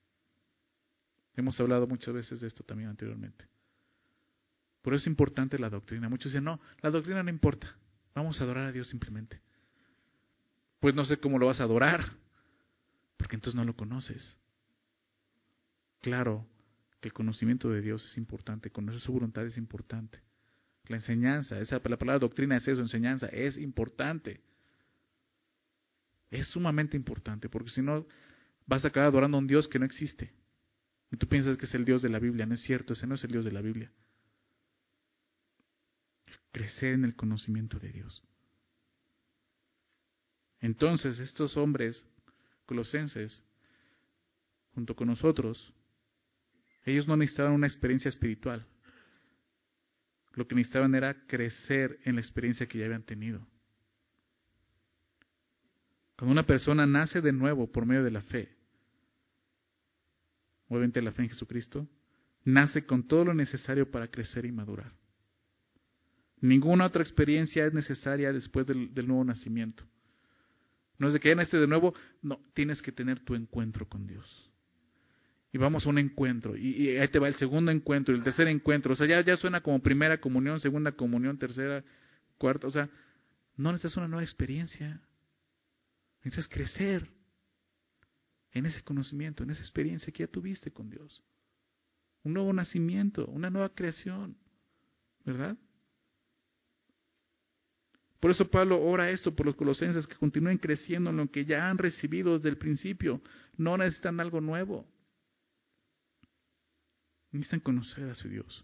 Hemos hablado muchas veces de esto también anteriormente. Por eso es importante la doctrina. Muchos dicen, no, la doctrina no importa. Vamos a adorar a Dios simplemente. Pues no sé cómo lo vas a adorar, porque entonces no lo conoces. Claro que el conocimiento de Dios es importante, conocer su voluntad es importante. La enseñanza, esa, la palabra doctrina es eso, enseñanza, es importante. Es sumamente importante, porque si no vas a acabar adorando a un Dios que no existe. Y tú piensas que es el Dios de la Biblia. No es cierto, ese no es el Dios de la Biblia. Crecer en el conocimiento de Dios. Entonces, estos hombres colosenses, junto con nosotros, ellos no necesitaban una experiencia espiritual. Lo que necesitaban era crecer en la experiencia que ya habían tenido. Cuando una persona nace de nuevo por medio de la fe, obviamente la fe en Jesucristo, nace con todo lo necesario para crecer y madurar. Ninguna otra experiencia es necesaria después del, del nuevo nacimiento. No es de que ya nace de nuevo, no, tienes que tener tu encuentro con Dios. Y vamos a un encuentro, y, y ahí te va el segundo encuentro, el tercer encuentro, o sea, ya, ya suena como primera comunión, segunda comunión, tercera, cuarta, o sea, no necesitas una nueva experiencia, necesitas crecer en ese conocimiento, en esa experiencia que ya tuviste con Dios. Un nuevo nacimiento, una nueva creación, ¿verdad? Por eso Pablo ora esto por los colosenses, que continúen creciendo en lo que ya han recibido desde el principio. No necesitan algo nuevo. Necesitan conocer a su Dios.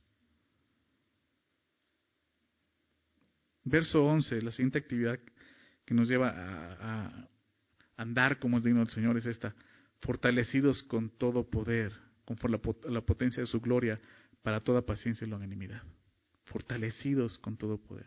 Verso once, la siguiente actividad que nos lleva a, a andar como es digno del Señor es esta: fortalecidos con todo poder, conforme a la potencia de su gloria, para toda paciencia y longanimidad. Fortalecidos con todo poder.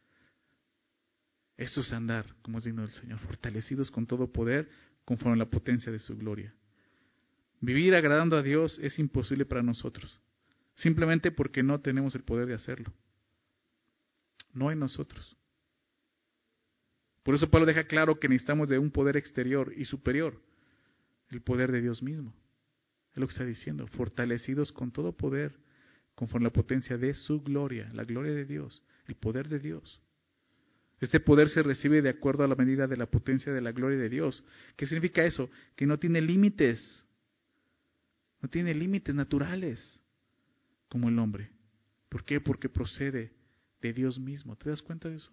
Eso es andar como es digno del Señor, fortalecidos con todo poder, conforme a la potencia de su gloria. Vivir agradando a Dios es imposible para nosotros, simplemente porque no tenemos el poder de hacerlo. No en nosotros. Por eso Pablo deja claro que necesitamos de un poder exterior y superior, el poder de Dios mismo. Es lo que está diciendo, fortalecidos con todo poder, conforme a la potencia de su gloria, la gloria de Dios, el poder de Dios. Este poder se recibe de acuerdo a la medida de la potencia de la gloria de Dios. ¿Qué significa eso? Que no tiene límites. No tiene límites naturales como el hombre. ¿Por qué? Porque procede de Dios mismo. ¿Te das cuenta de eso?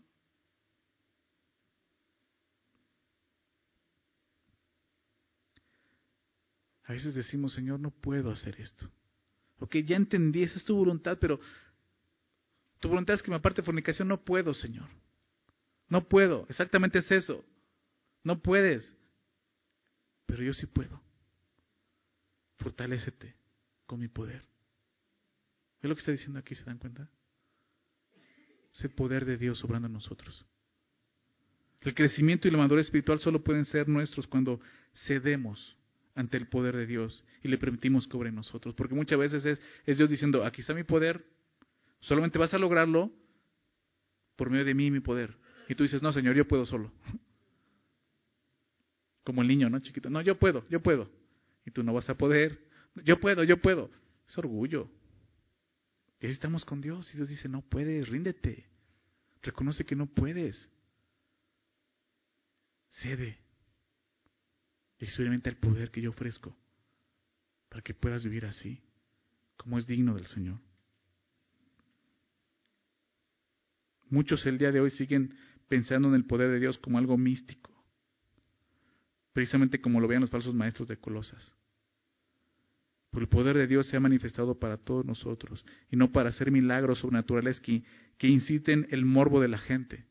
A veces decimos, Señor, no puedo hacer esto. Ok, ya entendí, esa es tu voluntad, pero tu voluntad es que me aparte de fornicación. No puedo, Señor. No puedo, exactamente es eso. No puedes, pero yo sí puedo. Fortalécete con mi poder. ¿Es lo que está diciendo aquí? ¿Se dan cuenta? Es el poder de Dios obrando en nosotros. El crecimiento y la madurez espiritual solo pueden ser nuestros cuando cedemos ante el poder de Dios y le permitimos que obre en nosotros. Porque muchas veces es, es Dios diciendo, aquí está mi poder, solamente vas a lograrlo por medio de mí y mi poder. Y tú dices, no, Señor, yo puedo solo. Como el niño, ¿no? Chiquito. No, yo puedo, yo puedo. Y tú no vas a poder. Yo puedo, yo puedo. Es orgullo. Y así estamos con Dios. Y Dios dice, no puedes, ríndete. Reconoce que no puedes. Cede. Y experimenta el poder que yo ofrezco para que puedas vivir así, como es digno del Señor. Muchos el día de hoy siguen pensando en el poder de Dios como algo místico, precisamente como lo veían los falsos maestros de Colosas. Pero el poder de Dios se ha manifestado para todos nosotros, y no para hacer milagros sobrenaturales que, que inciten el morbo de la gente,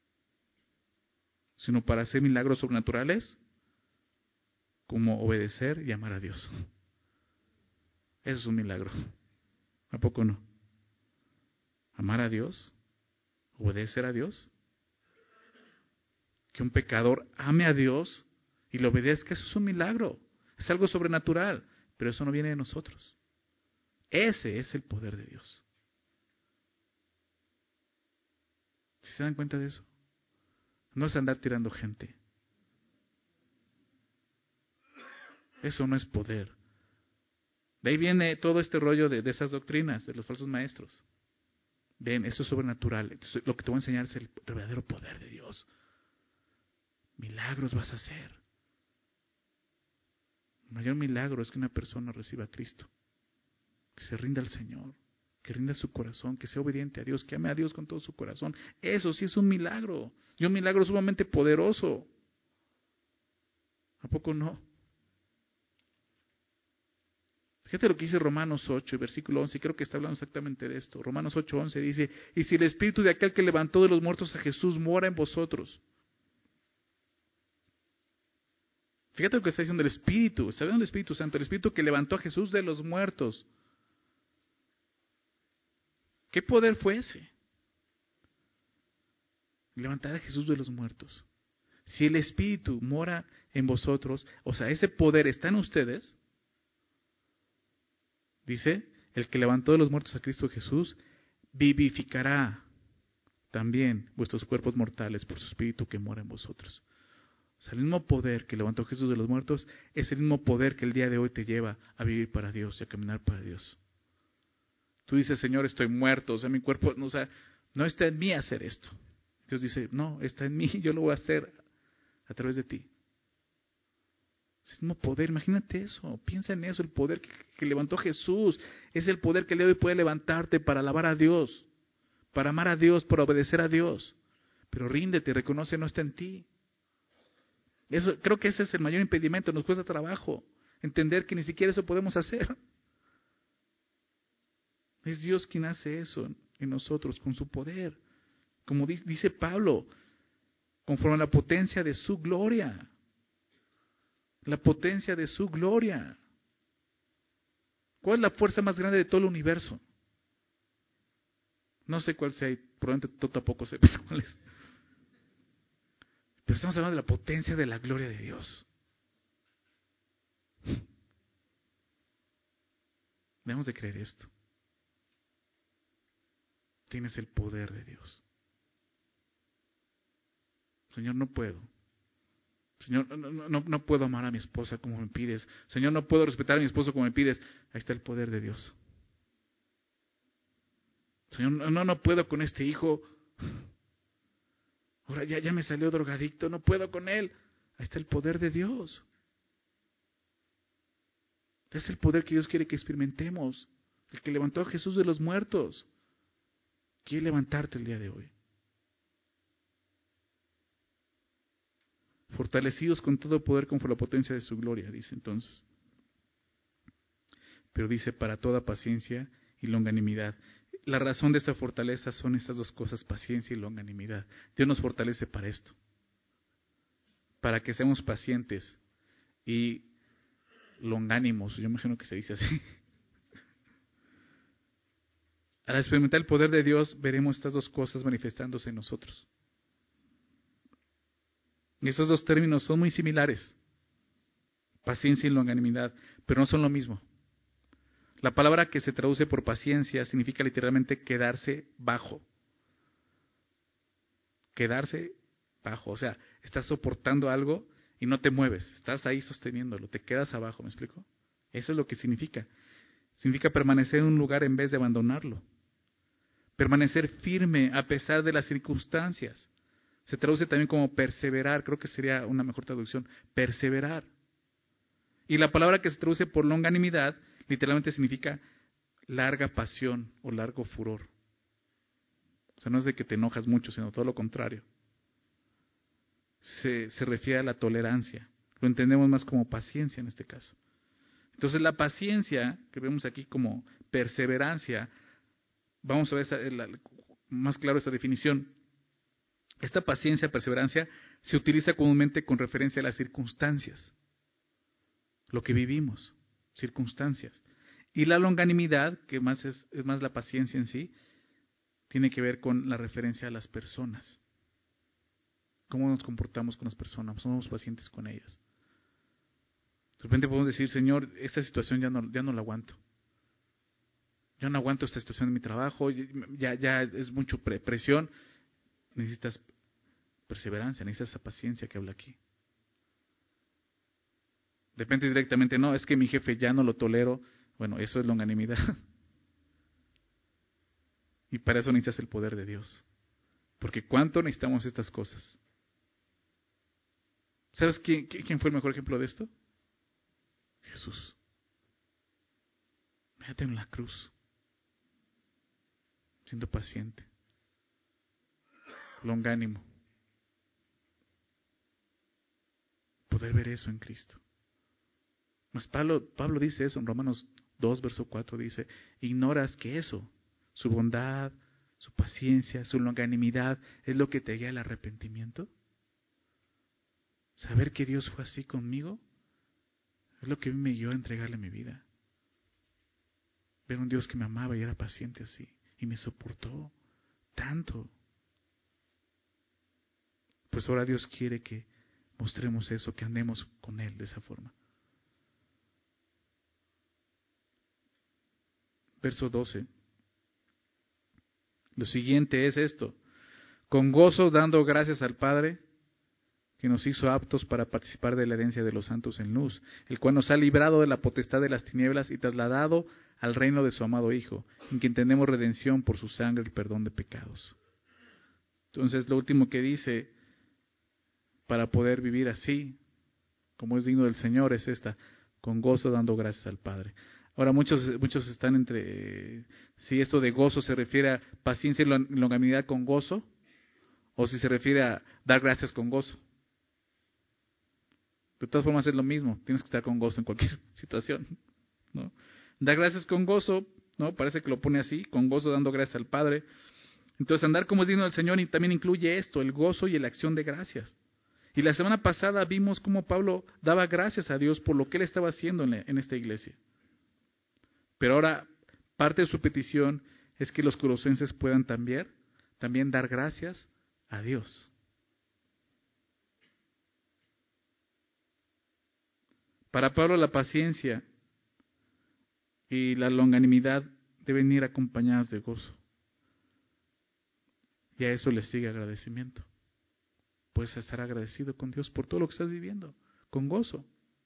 sino para hacer milagros sobrenaturales como obedecer y amar a Dios. Eso es un milagro. ¿A poco no? Amar a Dios, obedecer a Dios. Que un pecador ame a Dios y le obedezca, eso es un milagro. Es algo sobrenatural, pero eso no viene de nosotros. Ese es el poder de Dios. ¿Sí se dan cuenta de eso? No es andar tirando gente. Eso no es poder. De ahí viene todo este rollo de, de esas doctrinas, de los falsos maestros. Ven, eso es sobrenatural. Entonces, lo que te voy a enseñar es el verdadero poder de Dios. Milagros vas a hacer. El mayor milagro es que una persona reciba a Cristo, que se rinda al Señor, que rinda su corazón, que sea obediente a Dios, que ame a Dios con todo su corazón. Eso sí es un milagro, y un milagro sumamente poderoso. ¿A poco no? Fíjate lo que dice Romanos ocho, versículo once, creo que está hablando exactamente de esto. Romanos ocho, once dice, y si el espíritu de aquel que levantó de los muertos a Jesús mora en vosotros. Fíjate lo que está diciendo el Espíritu, está hablando del Espíritu Santo, el Espíritu que levantó a Jesús de los muertos. ¿Qué poder fue ese? Levantar a Jesús de los muertos. Si el Espíritu mora en vosotros, o sea, ese poder está en ustedes, dice, el que levantó de los muertos a Cristo Jesús, vivificará también vuestros cuerpos mortales por su Espíritu que mora en vosotros. O sea, el mismo poder que levantó Jesús de los muertos es el mismo poder que el día de hoy te lleva a vivir para Dios y a caminar para Dios. Tú dices, Señor, estoy muerto, o sea, mi cuerpo, no, o sea, no está en mí hacer esto. Dios dice, no, está en mí, yo lo voy a hacer a través de ti. Es el mismo poder, imagínate eso, piensa en eso, el poder que, que levantó Jesús, es el poder que el día de hoy puede levantarte para alabar a Dios, para amar a Dios, para obedecer a Dios. Pero ríndete, reconoce, no está en ti. Eso, creo que ese es el mayor impedimento, nos cuesta trabajo entender que ni siquiera eso podemos hacer. Es Dios quien hace eso en nosotros con su poder. Como dice Pablo, conforme a la potencia de su gloria. La potencia de su gloria. ¿Cuál es la fuerza más grande de todo el universo? No sé cuál sea, y probablemente tú tampoco sepas cuál es. Pero estamos hablando de la potencia de la gloria de Dios. Debemos de creer esto. Tienes el poder de Dios. Señor, no puedo. Señor, no, no, no puedo amar a mi esposa como me pides. Señor, no puedo respetar a mi esposo como me pides. Ahí está el poder de Dios. Señor, no, no puedo con este hijo. Ahora ya, ya me salió drogadicto, no puedo con él. Ahí está el poder de Dios. Es el poder que Dios quiere que experimentemos. El que levantó a Jesús de los muertos. Quiere levantarte el día de hoy. Fortalecidos con todo poder conforme a la potencia de su gloria, dice entonces. Pero dice para toda paciencia y longanimidad. La razón de esta fortaleza son estas dos cosas, paciencia y longanimidad. Dios nos fortalece para esto. Para que seamos pacientes y longánimos, yo imagino que se dice así. Al experimentar el poder de Dios, veremos estas dos cosas manifestándose en nosotros. Y estos dos términos son muy similares, paciencia y longanimidad, pero no son lo mismo. La palabra que se traduce por paciencia significa literalmente quedarse bajo. Quedarse bajo, o sea, estás soportando algo y no te mueves, estás ahí sosteniéndolo, te quedas abajo, ¿me explico? Eso es lo que significa. Significa permanecer en un lugar en vez de abandonarlo. Permanecer firme a pesar de las circunstancias. Se traduce también como perseverar, creo que sería una mejor traducción, perseverar. Y la palabra que se traduce por longanimidad literalmente significa larga pasión o largo furor. O sea, no es de que te enojas mucho, sino todo lo contrario. Se, se refiere a la tolerancia. Lo entendemos más como paciencia en este caso. Entonces la paciencia, que vemos aquí como perseverancia, vamos a ver esa, la, más claro esa definición. Esta paciencia, perseverancia, se utiliza comúnmente con referencia a las circunstancias. Lo que vivimos, circunstancias. Y la longanimidad, que más es, es más la paciencia en sí, tiene que ver con la referencia a las personas. ¿Cómo nos comportamos con las personas? ¿Somos pacientes con ellas? De repente podemos decir, Señor, esta situación ya no, ya no la aguanto. Yo no aguanto esta situación en mi trabajo, ya, ya es mucho pre- presión. Necesitas perseverancia, necesitas esa paciencia que habla aquí. De repente directamente, no, es que mi jefe ya no lo tolero. Bueno, eso es longanimidad. Y para eso necesitas el poder de Dios. Porque ¿cuánto necesitamos estas cosas? ¿Sabes quién, quién fue el mejor ejemplo de esto? Jesús. Fíjate en la cruz. Siendo paciente. Longánimo. Poder ver eso en Cristo. Mas Pablo, Pablo dice eso en Romanos dos, verso cuatro dice, ¿ignoras que eso, su bondad, su paciencia, su longanimidad, es lo que te guía al arrepentimiento? Saber que Dios fue así conmigo es lo que a mí me guió a entregarle mi vida. Ver un Dios que me amaba y era paciente así, y me soportó tanto. Pues ahora Dios quiere que mostremos eso, que andemos con Él de esa forma. Verso doce. Lo siguiente es esto: con gozo dando gracias al Padre, que nos hizo aptos para participar de la herencia de los santos en luz, el cual nos ha librado de la potestad de las tinieblas y trasladado al reino de su amado Hijo, en quien tenemos redención por su sangre, el perdón de pecados. Entonces, lo último que dice, para poder vivir así, como es digno del Señor, es esta: con gozo dando gracias al Padre. Ahora, muchos muchos están entre, eh, si esto de gozo se refiere a paciencia y longanimidad con gozo, o si se refiere a dar gracias con gozo. De todas formas es lo mismo, tienes que estar con gozo en cualquier situación, ¿no? Dar gracias con gozo, ¿no? Parece que lo pone así, con gozo dando gracias al Padre. Entonces, andar como es digno del Señor y también incluye esto, el gozo y la acción de gracias. Y la semana pasada vimos cómo Pablo daba gracias a Dios por lo que él estaba haciendo en, la, en esta iglesia. Pero ahora, parte de su petición es que los colosenses puedan también, también dar gracias a Dios. Para Pablo la paciencia y la longanimidad deben ir acompañadas de gozo. Y a eso le sigue agradecimiento. Puedes estar agradecido con Dios por todo lo que estás viviendo, con gozo.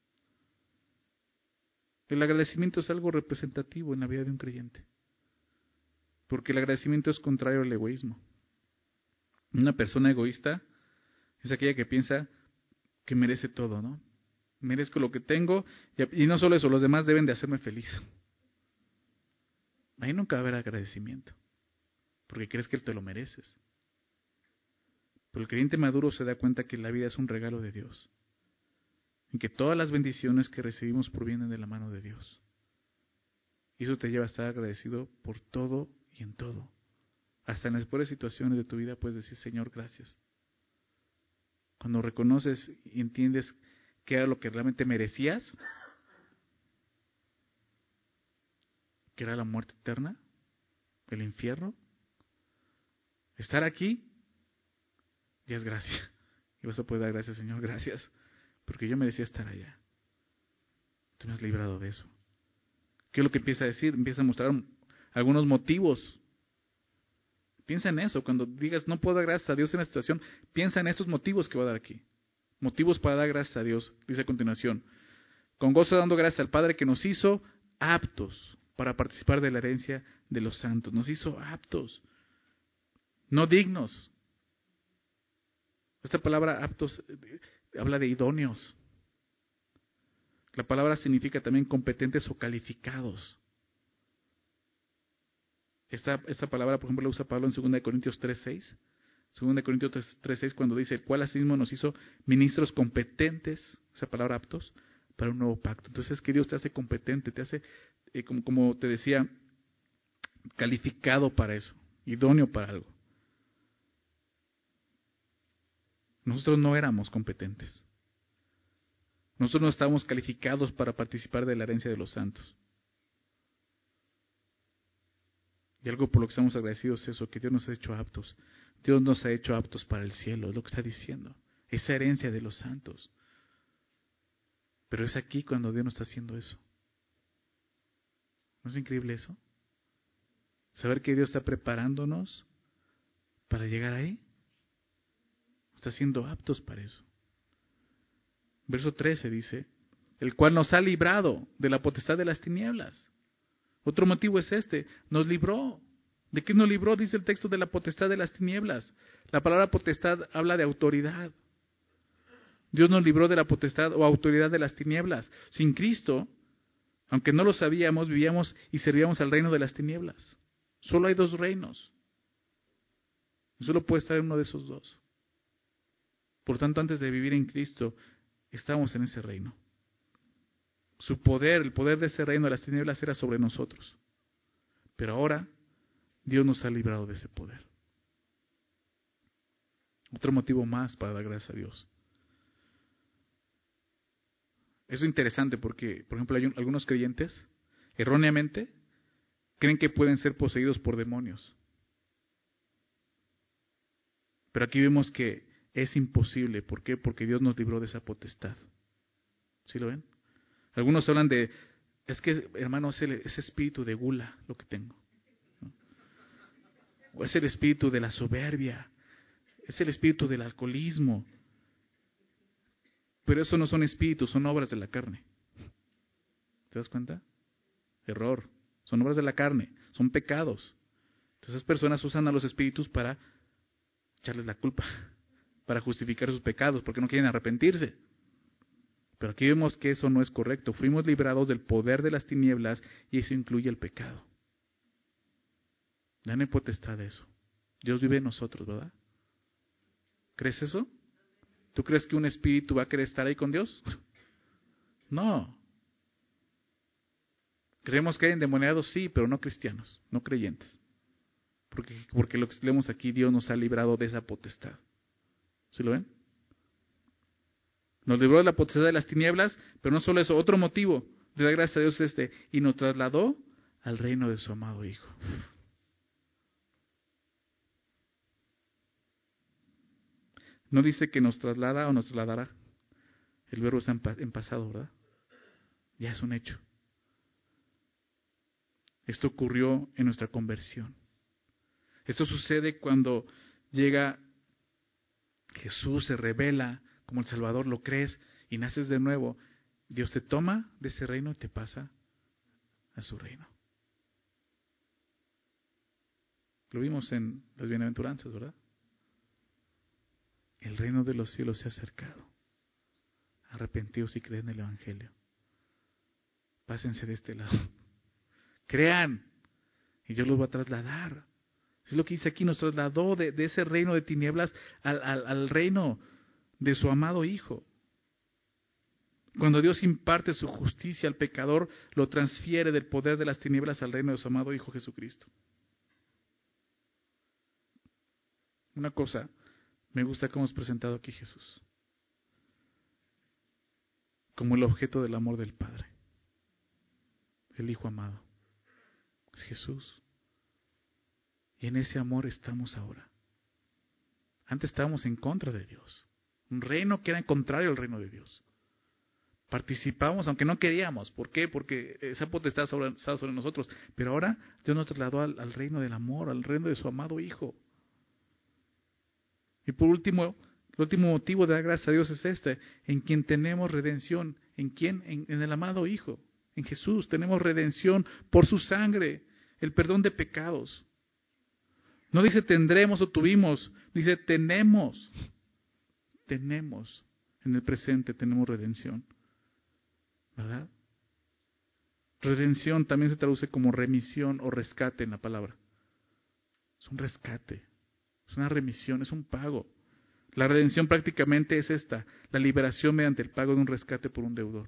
El agradecimiento es algo representativo en la vida de un creyente, porque el agradecimiento es contrario al egoísmo. Una persona egoísta es aquella que piensa que merece todo, ¿no? Merezco lo que tengo, y no solo eso, los demás deben de hacerme feliz. Ahí nunca va a haber agradecimiento, porque crees que te lo mereces. Pero el creyente maduro se da cuenta que la vida es un regalo de Dios, en que todas las bendiciones que recibimos provienen de la mano de Dios. Y eso te lleva a estar agradecido por todo y en todo. Hasta en las peores situaciones de tu vida puedes decir: Señor, gracias. Cuando reconoces y entiendes qué era lo que realmente merecías, que era la muerte eterna, el infierno, estar aquí ya es gracia. Y vas a poder dar gracias, Señor, gracias, porque yo merecía estar allá. Tú me has librado de eso. ¿Qué es lo que empieza a decir? Empieza a mostrar algunos motivos. Piensa en eso. Cuando digas no puedo dar gracias a Dios en la situación, piensa en estos motivos que va a dar aquí. Motivos para dar gracias a Dios. Dice a continuación: con gozo dando gracias al Padre que nos hizo aptos para participar de la herencia de los santos. Nos hizo aptos, no dignos. Esta palabra aptos eh, habla de idóneos. La palabra significa también competentes o calificados. Esta, esta palabra, por ejemplo, la usa Pablo en segunda Corintios tres seis. segunda Corintios tres seis, cuando dice: el cual asimismo nos hizo ministros competentes, esa palabra aptos, para un nuevo pacto. Entonces es que Dios te hace competente, te hace, eh, como, como te decía, calificado para eso, idóneo para algo. Nosotros no éramos competentes. Nosotros no estábamos calificados para participar de la herencia de los santos. Y algo por lo que estamos agradecidos es eso, que Dios nos ha hecho aptos. Dios nos ha hecho aptos para el cielo, es lo que está diciendo. Esa herencia de los santos. Pero es aquí cuando Dios nos está haciendo eso. ¿No es increíble eso? Saber que Dios está preparándonos para llegar ahí. Está haciendo aptos para eso. Verso trece dice: el cual nos ha librado de la potestad de las tinieblas. Otro motivo es este: nos libró. ¿De qué nos libró? Dice el texto: de la potestad de las tinieblas. La palabra potestad habla de autoridad. Dios nos libró de la potestad o autoridad de las tinieblas. Sin Cristo, aunque no lo sabíamos, vivíamos y servíamos al reino de las tinieblas. Solo hay dos reinos. Solo puede estar en uno de esos dos. Por tanto, antes de vivir en Cristo, estábamos en ese reino. Su poder, el poder de ese reino de las tinieblas era sobre nosotros. Pero ahora Dios nos ha librado de ese poder. Otro motivo más para dar gracias a Dios. Eso es interesante porque, por ejemplo, hay un, algunos creyentes, erróneamente, creen que pueden ser poseídos por demonios. Pero aquí vemos que es imposible. ¿Por qué? Porque Dios nos libró de esa potestad. ¿Sí lo ven? Algunos hablan de, es que, hermano, es el, ese espíritu de gula lo que tengo. ¿No? O es el espíritu de la soberbia. Es el espíritu del alcoholismo. Pero eso no son espíritus, son obras de la carne. ¿Te das cuenta? Error. Son obras de la carne, son pecados. Entonces esas personas usan a los espíritus para echarles la culpa, para justificar sus pecados, porque no quieren arrepentirse. Pero aquí vemos que eso no es correcto. Fuimos librados del poder de las tinieblas y eso incluye el pecado. Ya no hay potestad de eso. Dios vive en nosotros, ¿verdad? ¿Crees eso? ¿Tú crees que un espíritu va a querer estar ahí con Dios? No. Creemos que hay endemoniados, sí, pero no cristianos, no creyentes. Porque, porque lo que leemos aquí, Dios nos ha librado de esa potestad. ¿Sí lo ven? Nos libró de la potestad de las tinieblas, pero no solo eso, otro motivo de dar gracias a Dios es este, y nos trasladó al reino de su amado Hijo. No dice que nos traslada o nos trasladará. El verbo está en pasado, ¿verdad? Ya es un hecho. Esto ocurrió en nuestra conversión. Esto sucede cuando llega Jesús, se revela como el Salvador, lo crees y naces de nuevo. Dios te toma de ese reino y te pasa a su reino. Lo vimos en las bienaventuranzas, ¿verdad? El reino de los cielos se ha acercado. Arrepentidos y creen en el Evangelio. Pásense de este lado. Crean y yo los voy a trasladar. Es lo que dice aquí, nos trasladó de, de ese reino de tinieblas al, al, al reino de su amado Hijo. Cuando Dios imparte su justicia al pecador, lo transfiere del poder de las tinieblas al reino de su amado Hijo Jesucristo. Una cosa, me gusta cómo es presentado aquí Jesús. Como el objeto del amor del Padre. El Hijo amado. Es Jesús. Y en ese amor estamos ahora. Antes estábamos en contra de Dios. Un reino que era contrario al reino de Dios. Participábamos aunque no queríamos. ¿Por qué? Porque esa potestad estaba sobre, sobre nosotros. Pero ahora Dios nos trasladó al, al reino del amor, al reino de su amado Hijo. Y por último, el último motivo de dar gracias a Dios es este. En quien tenemos redención. ¿En quién? En, en el amado Hijo. En Jesús tenemos redención por su sangre. El perdón de pecados. No dice tendremos o tuvimos, dice tenemos. Tenemos. En el presente tenemos redención. ¿Verdad? Redención también se traduce como remisión o rescate en la palabra. Es un rescate. Es una remisión, es un pago. La redención prácticamente es esta, la liberación mediante el pago de un rescate por un deudor.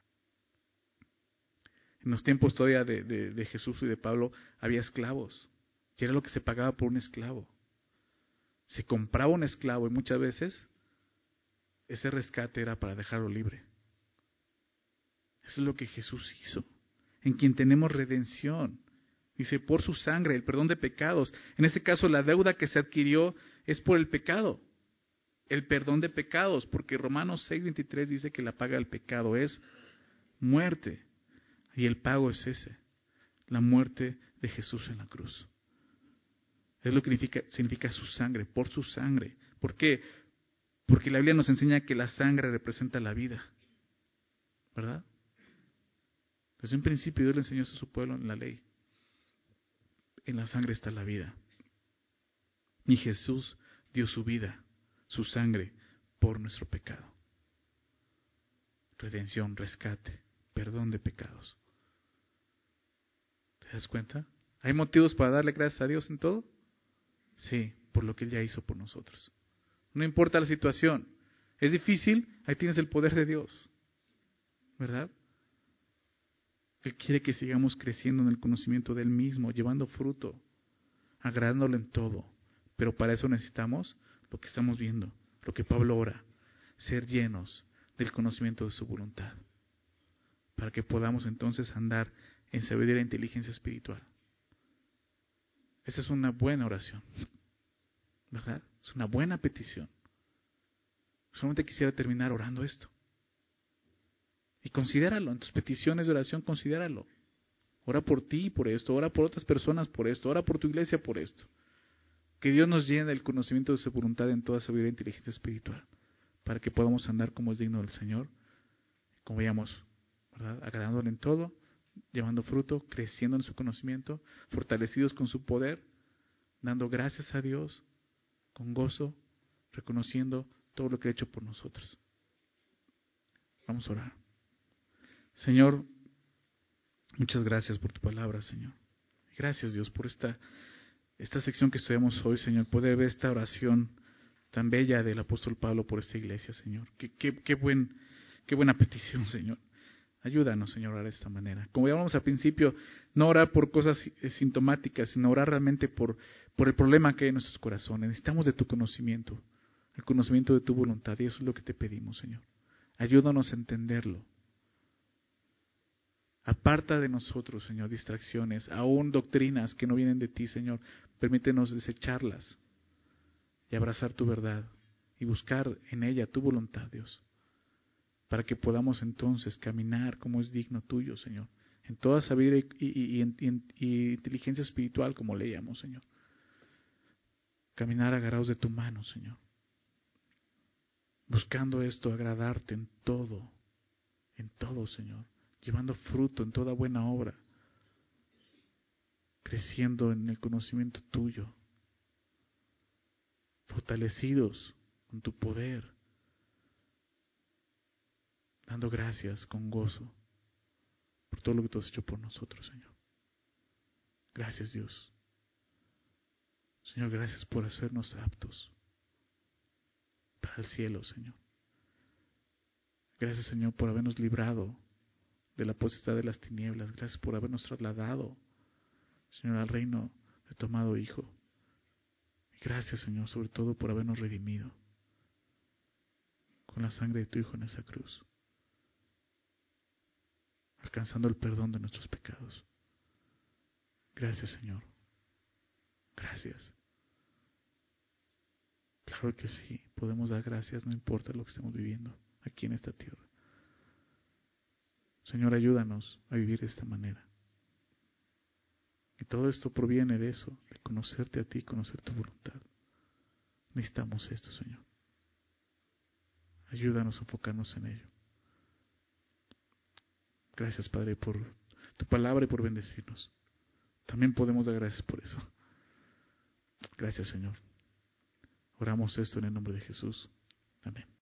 En los tiempos todavía de, de, de Jesús y de Pablo había esclavos. Y era lo que se pagaba por un esclavo. Se compraba un esclavo y muchas veces ese rescate era para dejarlo libre. Eso es lo que Jesús hizo. En quien tenemos redención. Dice, por su sangre, el perdón de pecados. En este caso, la deuda que se adquirió es por el pecado. El perdón de pecados. Porque Romanos seis veintitrés dice que la paga del pecado es muerte. Y el pago es ese. La muerte de Jesús en la cruz. Es lo que significa, significa su sangre, por su sangre. ¿Por qué? Porque la Biblia nos enseña que la sangre representa la vida. ¿Verdad? Desde un principio Dios le enseñó eso a su pueblo en la ley. En la sangre está la vida. Y Jesús dio su vida, su sangre, por nuestro pecado. Redención, rescate, perdón de pecados. ¿Te das cuenta? ¿Hay motivos para darle gracias a Dios en todo? Sí, por lo que Él ya hizo por nosotros. No importa la situación. ¿Es difícil? Ahí tienes el poder de Dios. ¿Verdad? Él quiere que sigamos creciendo en el conocimiento de Él mismo, llevando fruto, agradándolo en todo. Pero para eso necesitamos lo que estamos viendo, lo que Pablo ora, ser llenos del conocimiento de su voluntad, para que podamos entonces andar en sabiduría e inteligencia espiritual. Esa es una buena oración, ¿verdad? Es una buena petición. Solamente quisiera terminar orando esto. Y considéralo, en tus peticiones de oración, considéralo. Ora por ti por esto, ora por otras personas por esto, ora por tu iglesia por esto. Que Dios nos llene del conocimiento de su voluntad en toda sabiduría e inteligencia espiritual, para que podamos andar como es digno del Señor, como veíamos, ¿verdad? Agradándole en todo, llevando fruto, creciendo en su conocimiento, fortalecidos con su poder, dando gracias a Dios, con gozo, reconociendo todo lo que ha hecho por nosotros. Vamos a orar. Señor, muchas gracias por tu palabra, Señor. Gracias, Dios, por esta, esta sección que estudiamos hoy, Señor. Poder ver esta oración tan bella del apóstol Pablo por esta iglesia, Señor. Qué, qué, qué, buen, qué buena petición, Señor. Ayúdanos, Señor, a orar de esta manera. Como llamamos al principio, no orar por cosas sintomáticas, sino orar realmente por, por el problema que hay en nuestros corazones. Necesitamos de tu conocimiento, el conocimiento de tu voluntad, y eso es lo que te pedimos, Señor. Ayúdanos a entenderlo. Aparta de nosotros, Señor, distracciones, aún doctrinas que no vienen de ti, Señor. Permítenos desecharlas y abrazar tu verdad y buscar en ella tu voluntad, Dios, para que podamos entonces caminar como es digno tuyo, Señor, en toda sabiduría y, y, y, y, y inteligencia espiritual, como leíamos, Señor. Caminar agarrados de tu mano, Señor, buscando esto, agradarte en todo, en todo, Señor, llevando fruto en toda buena obra, creciendo en el conocimiento tuyo, fortalecidos con tu poder, dando gracias con gozo por todo lo que tú has hecho por nosotros, Señor. Gracias, Dios. Señor, gracias por hacernos aptos para el cielo, Señor. Gracias, Señor, por habernos librado de la potestad de las tinieblas. Gracias por habernos trasladado, Señor, al reino de tu amado Hijo. Y gracias, Señor, sobre todo por habernos redimido con la sangre de tu Hijo en esa cruz, alcanzando el perdón de nuestros pecados. Gracias, Señor. Gracias. Claro que sí, podemos dar gracias, no importa lo que estemos viviendo aquí en esta tierra. Señor, ayúdanos a vivir de esta manera. Y todo esto proviene de eso, de conocerte a ti, conocer tu voluntad. Necesitamos esto, Señor. Ayúdanos a enfocarnos en ello. Gracias, Padre, por tu palabra y por bendecirnos. También podemos dar gracias por eso. Gracias, Señor. Oramos esto en el nombre de Jesús. Amén.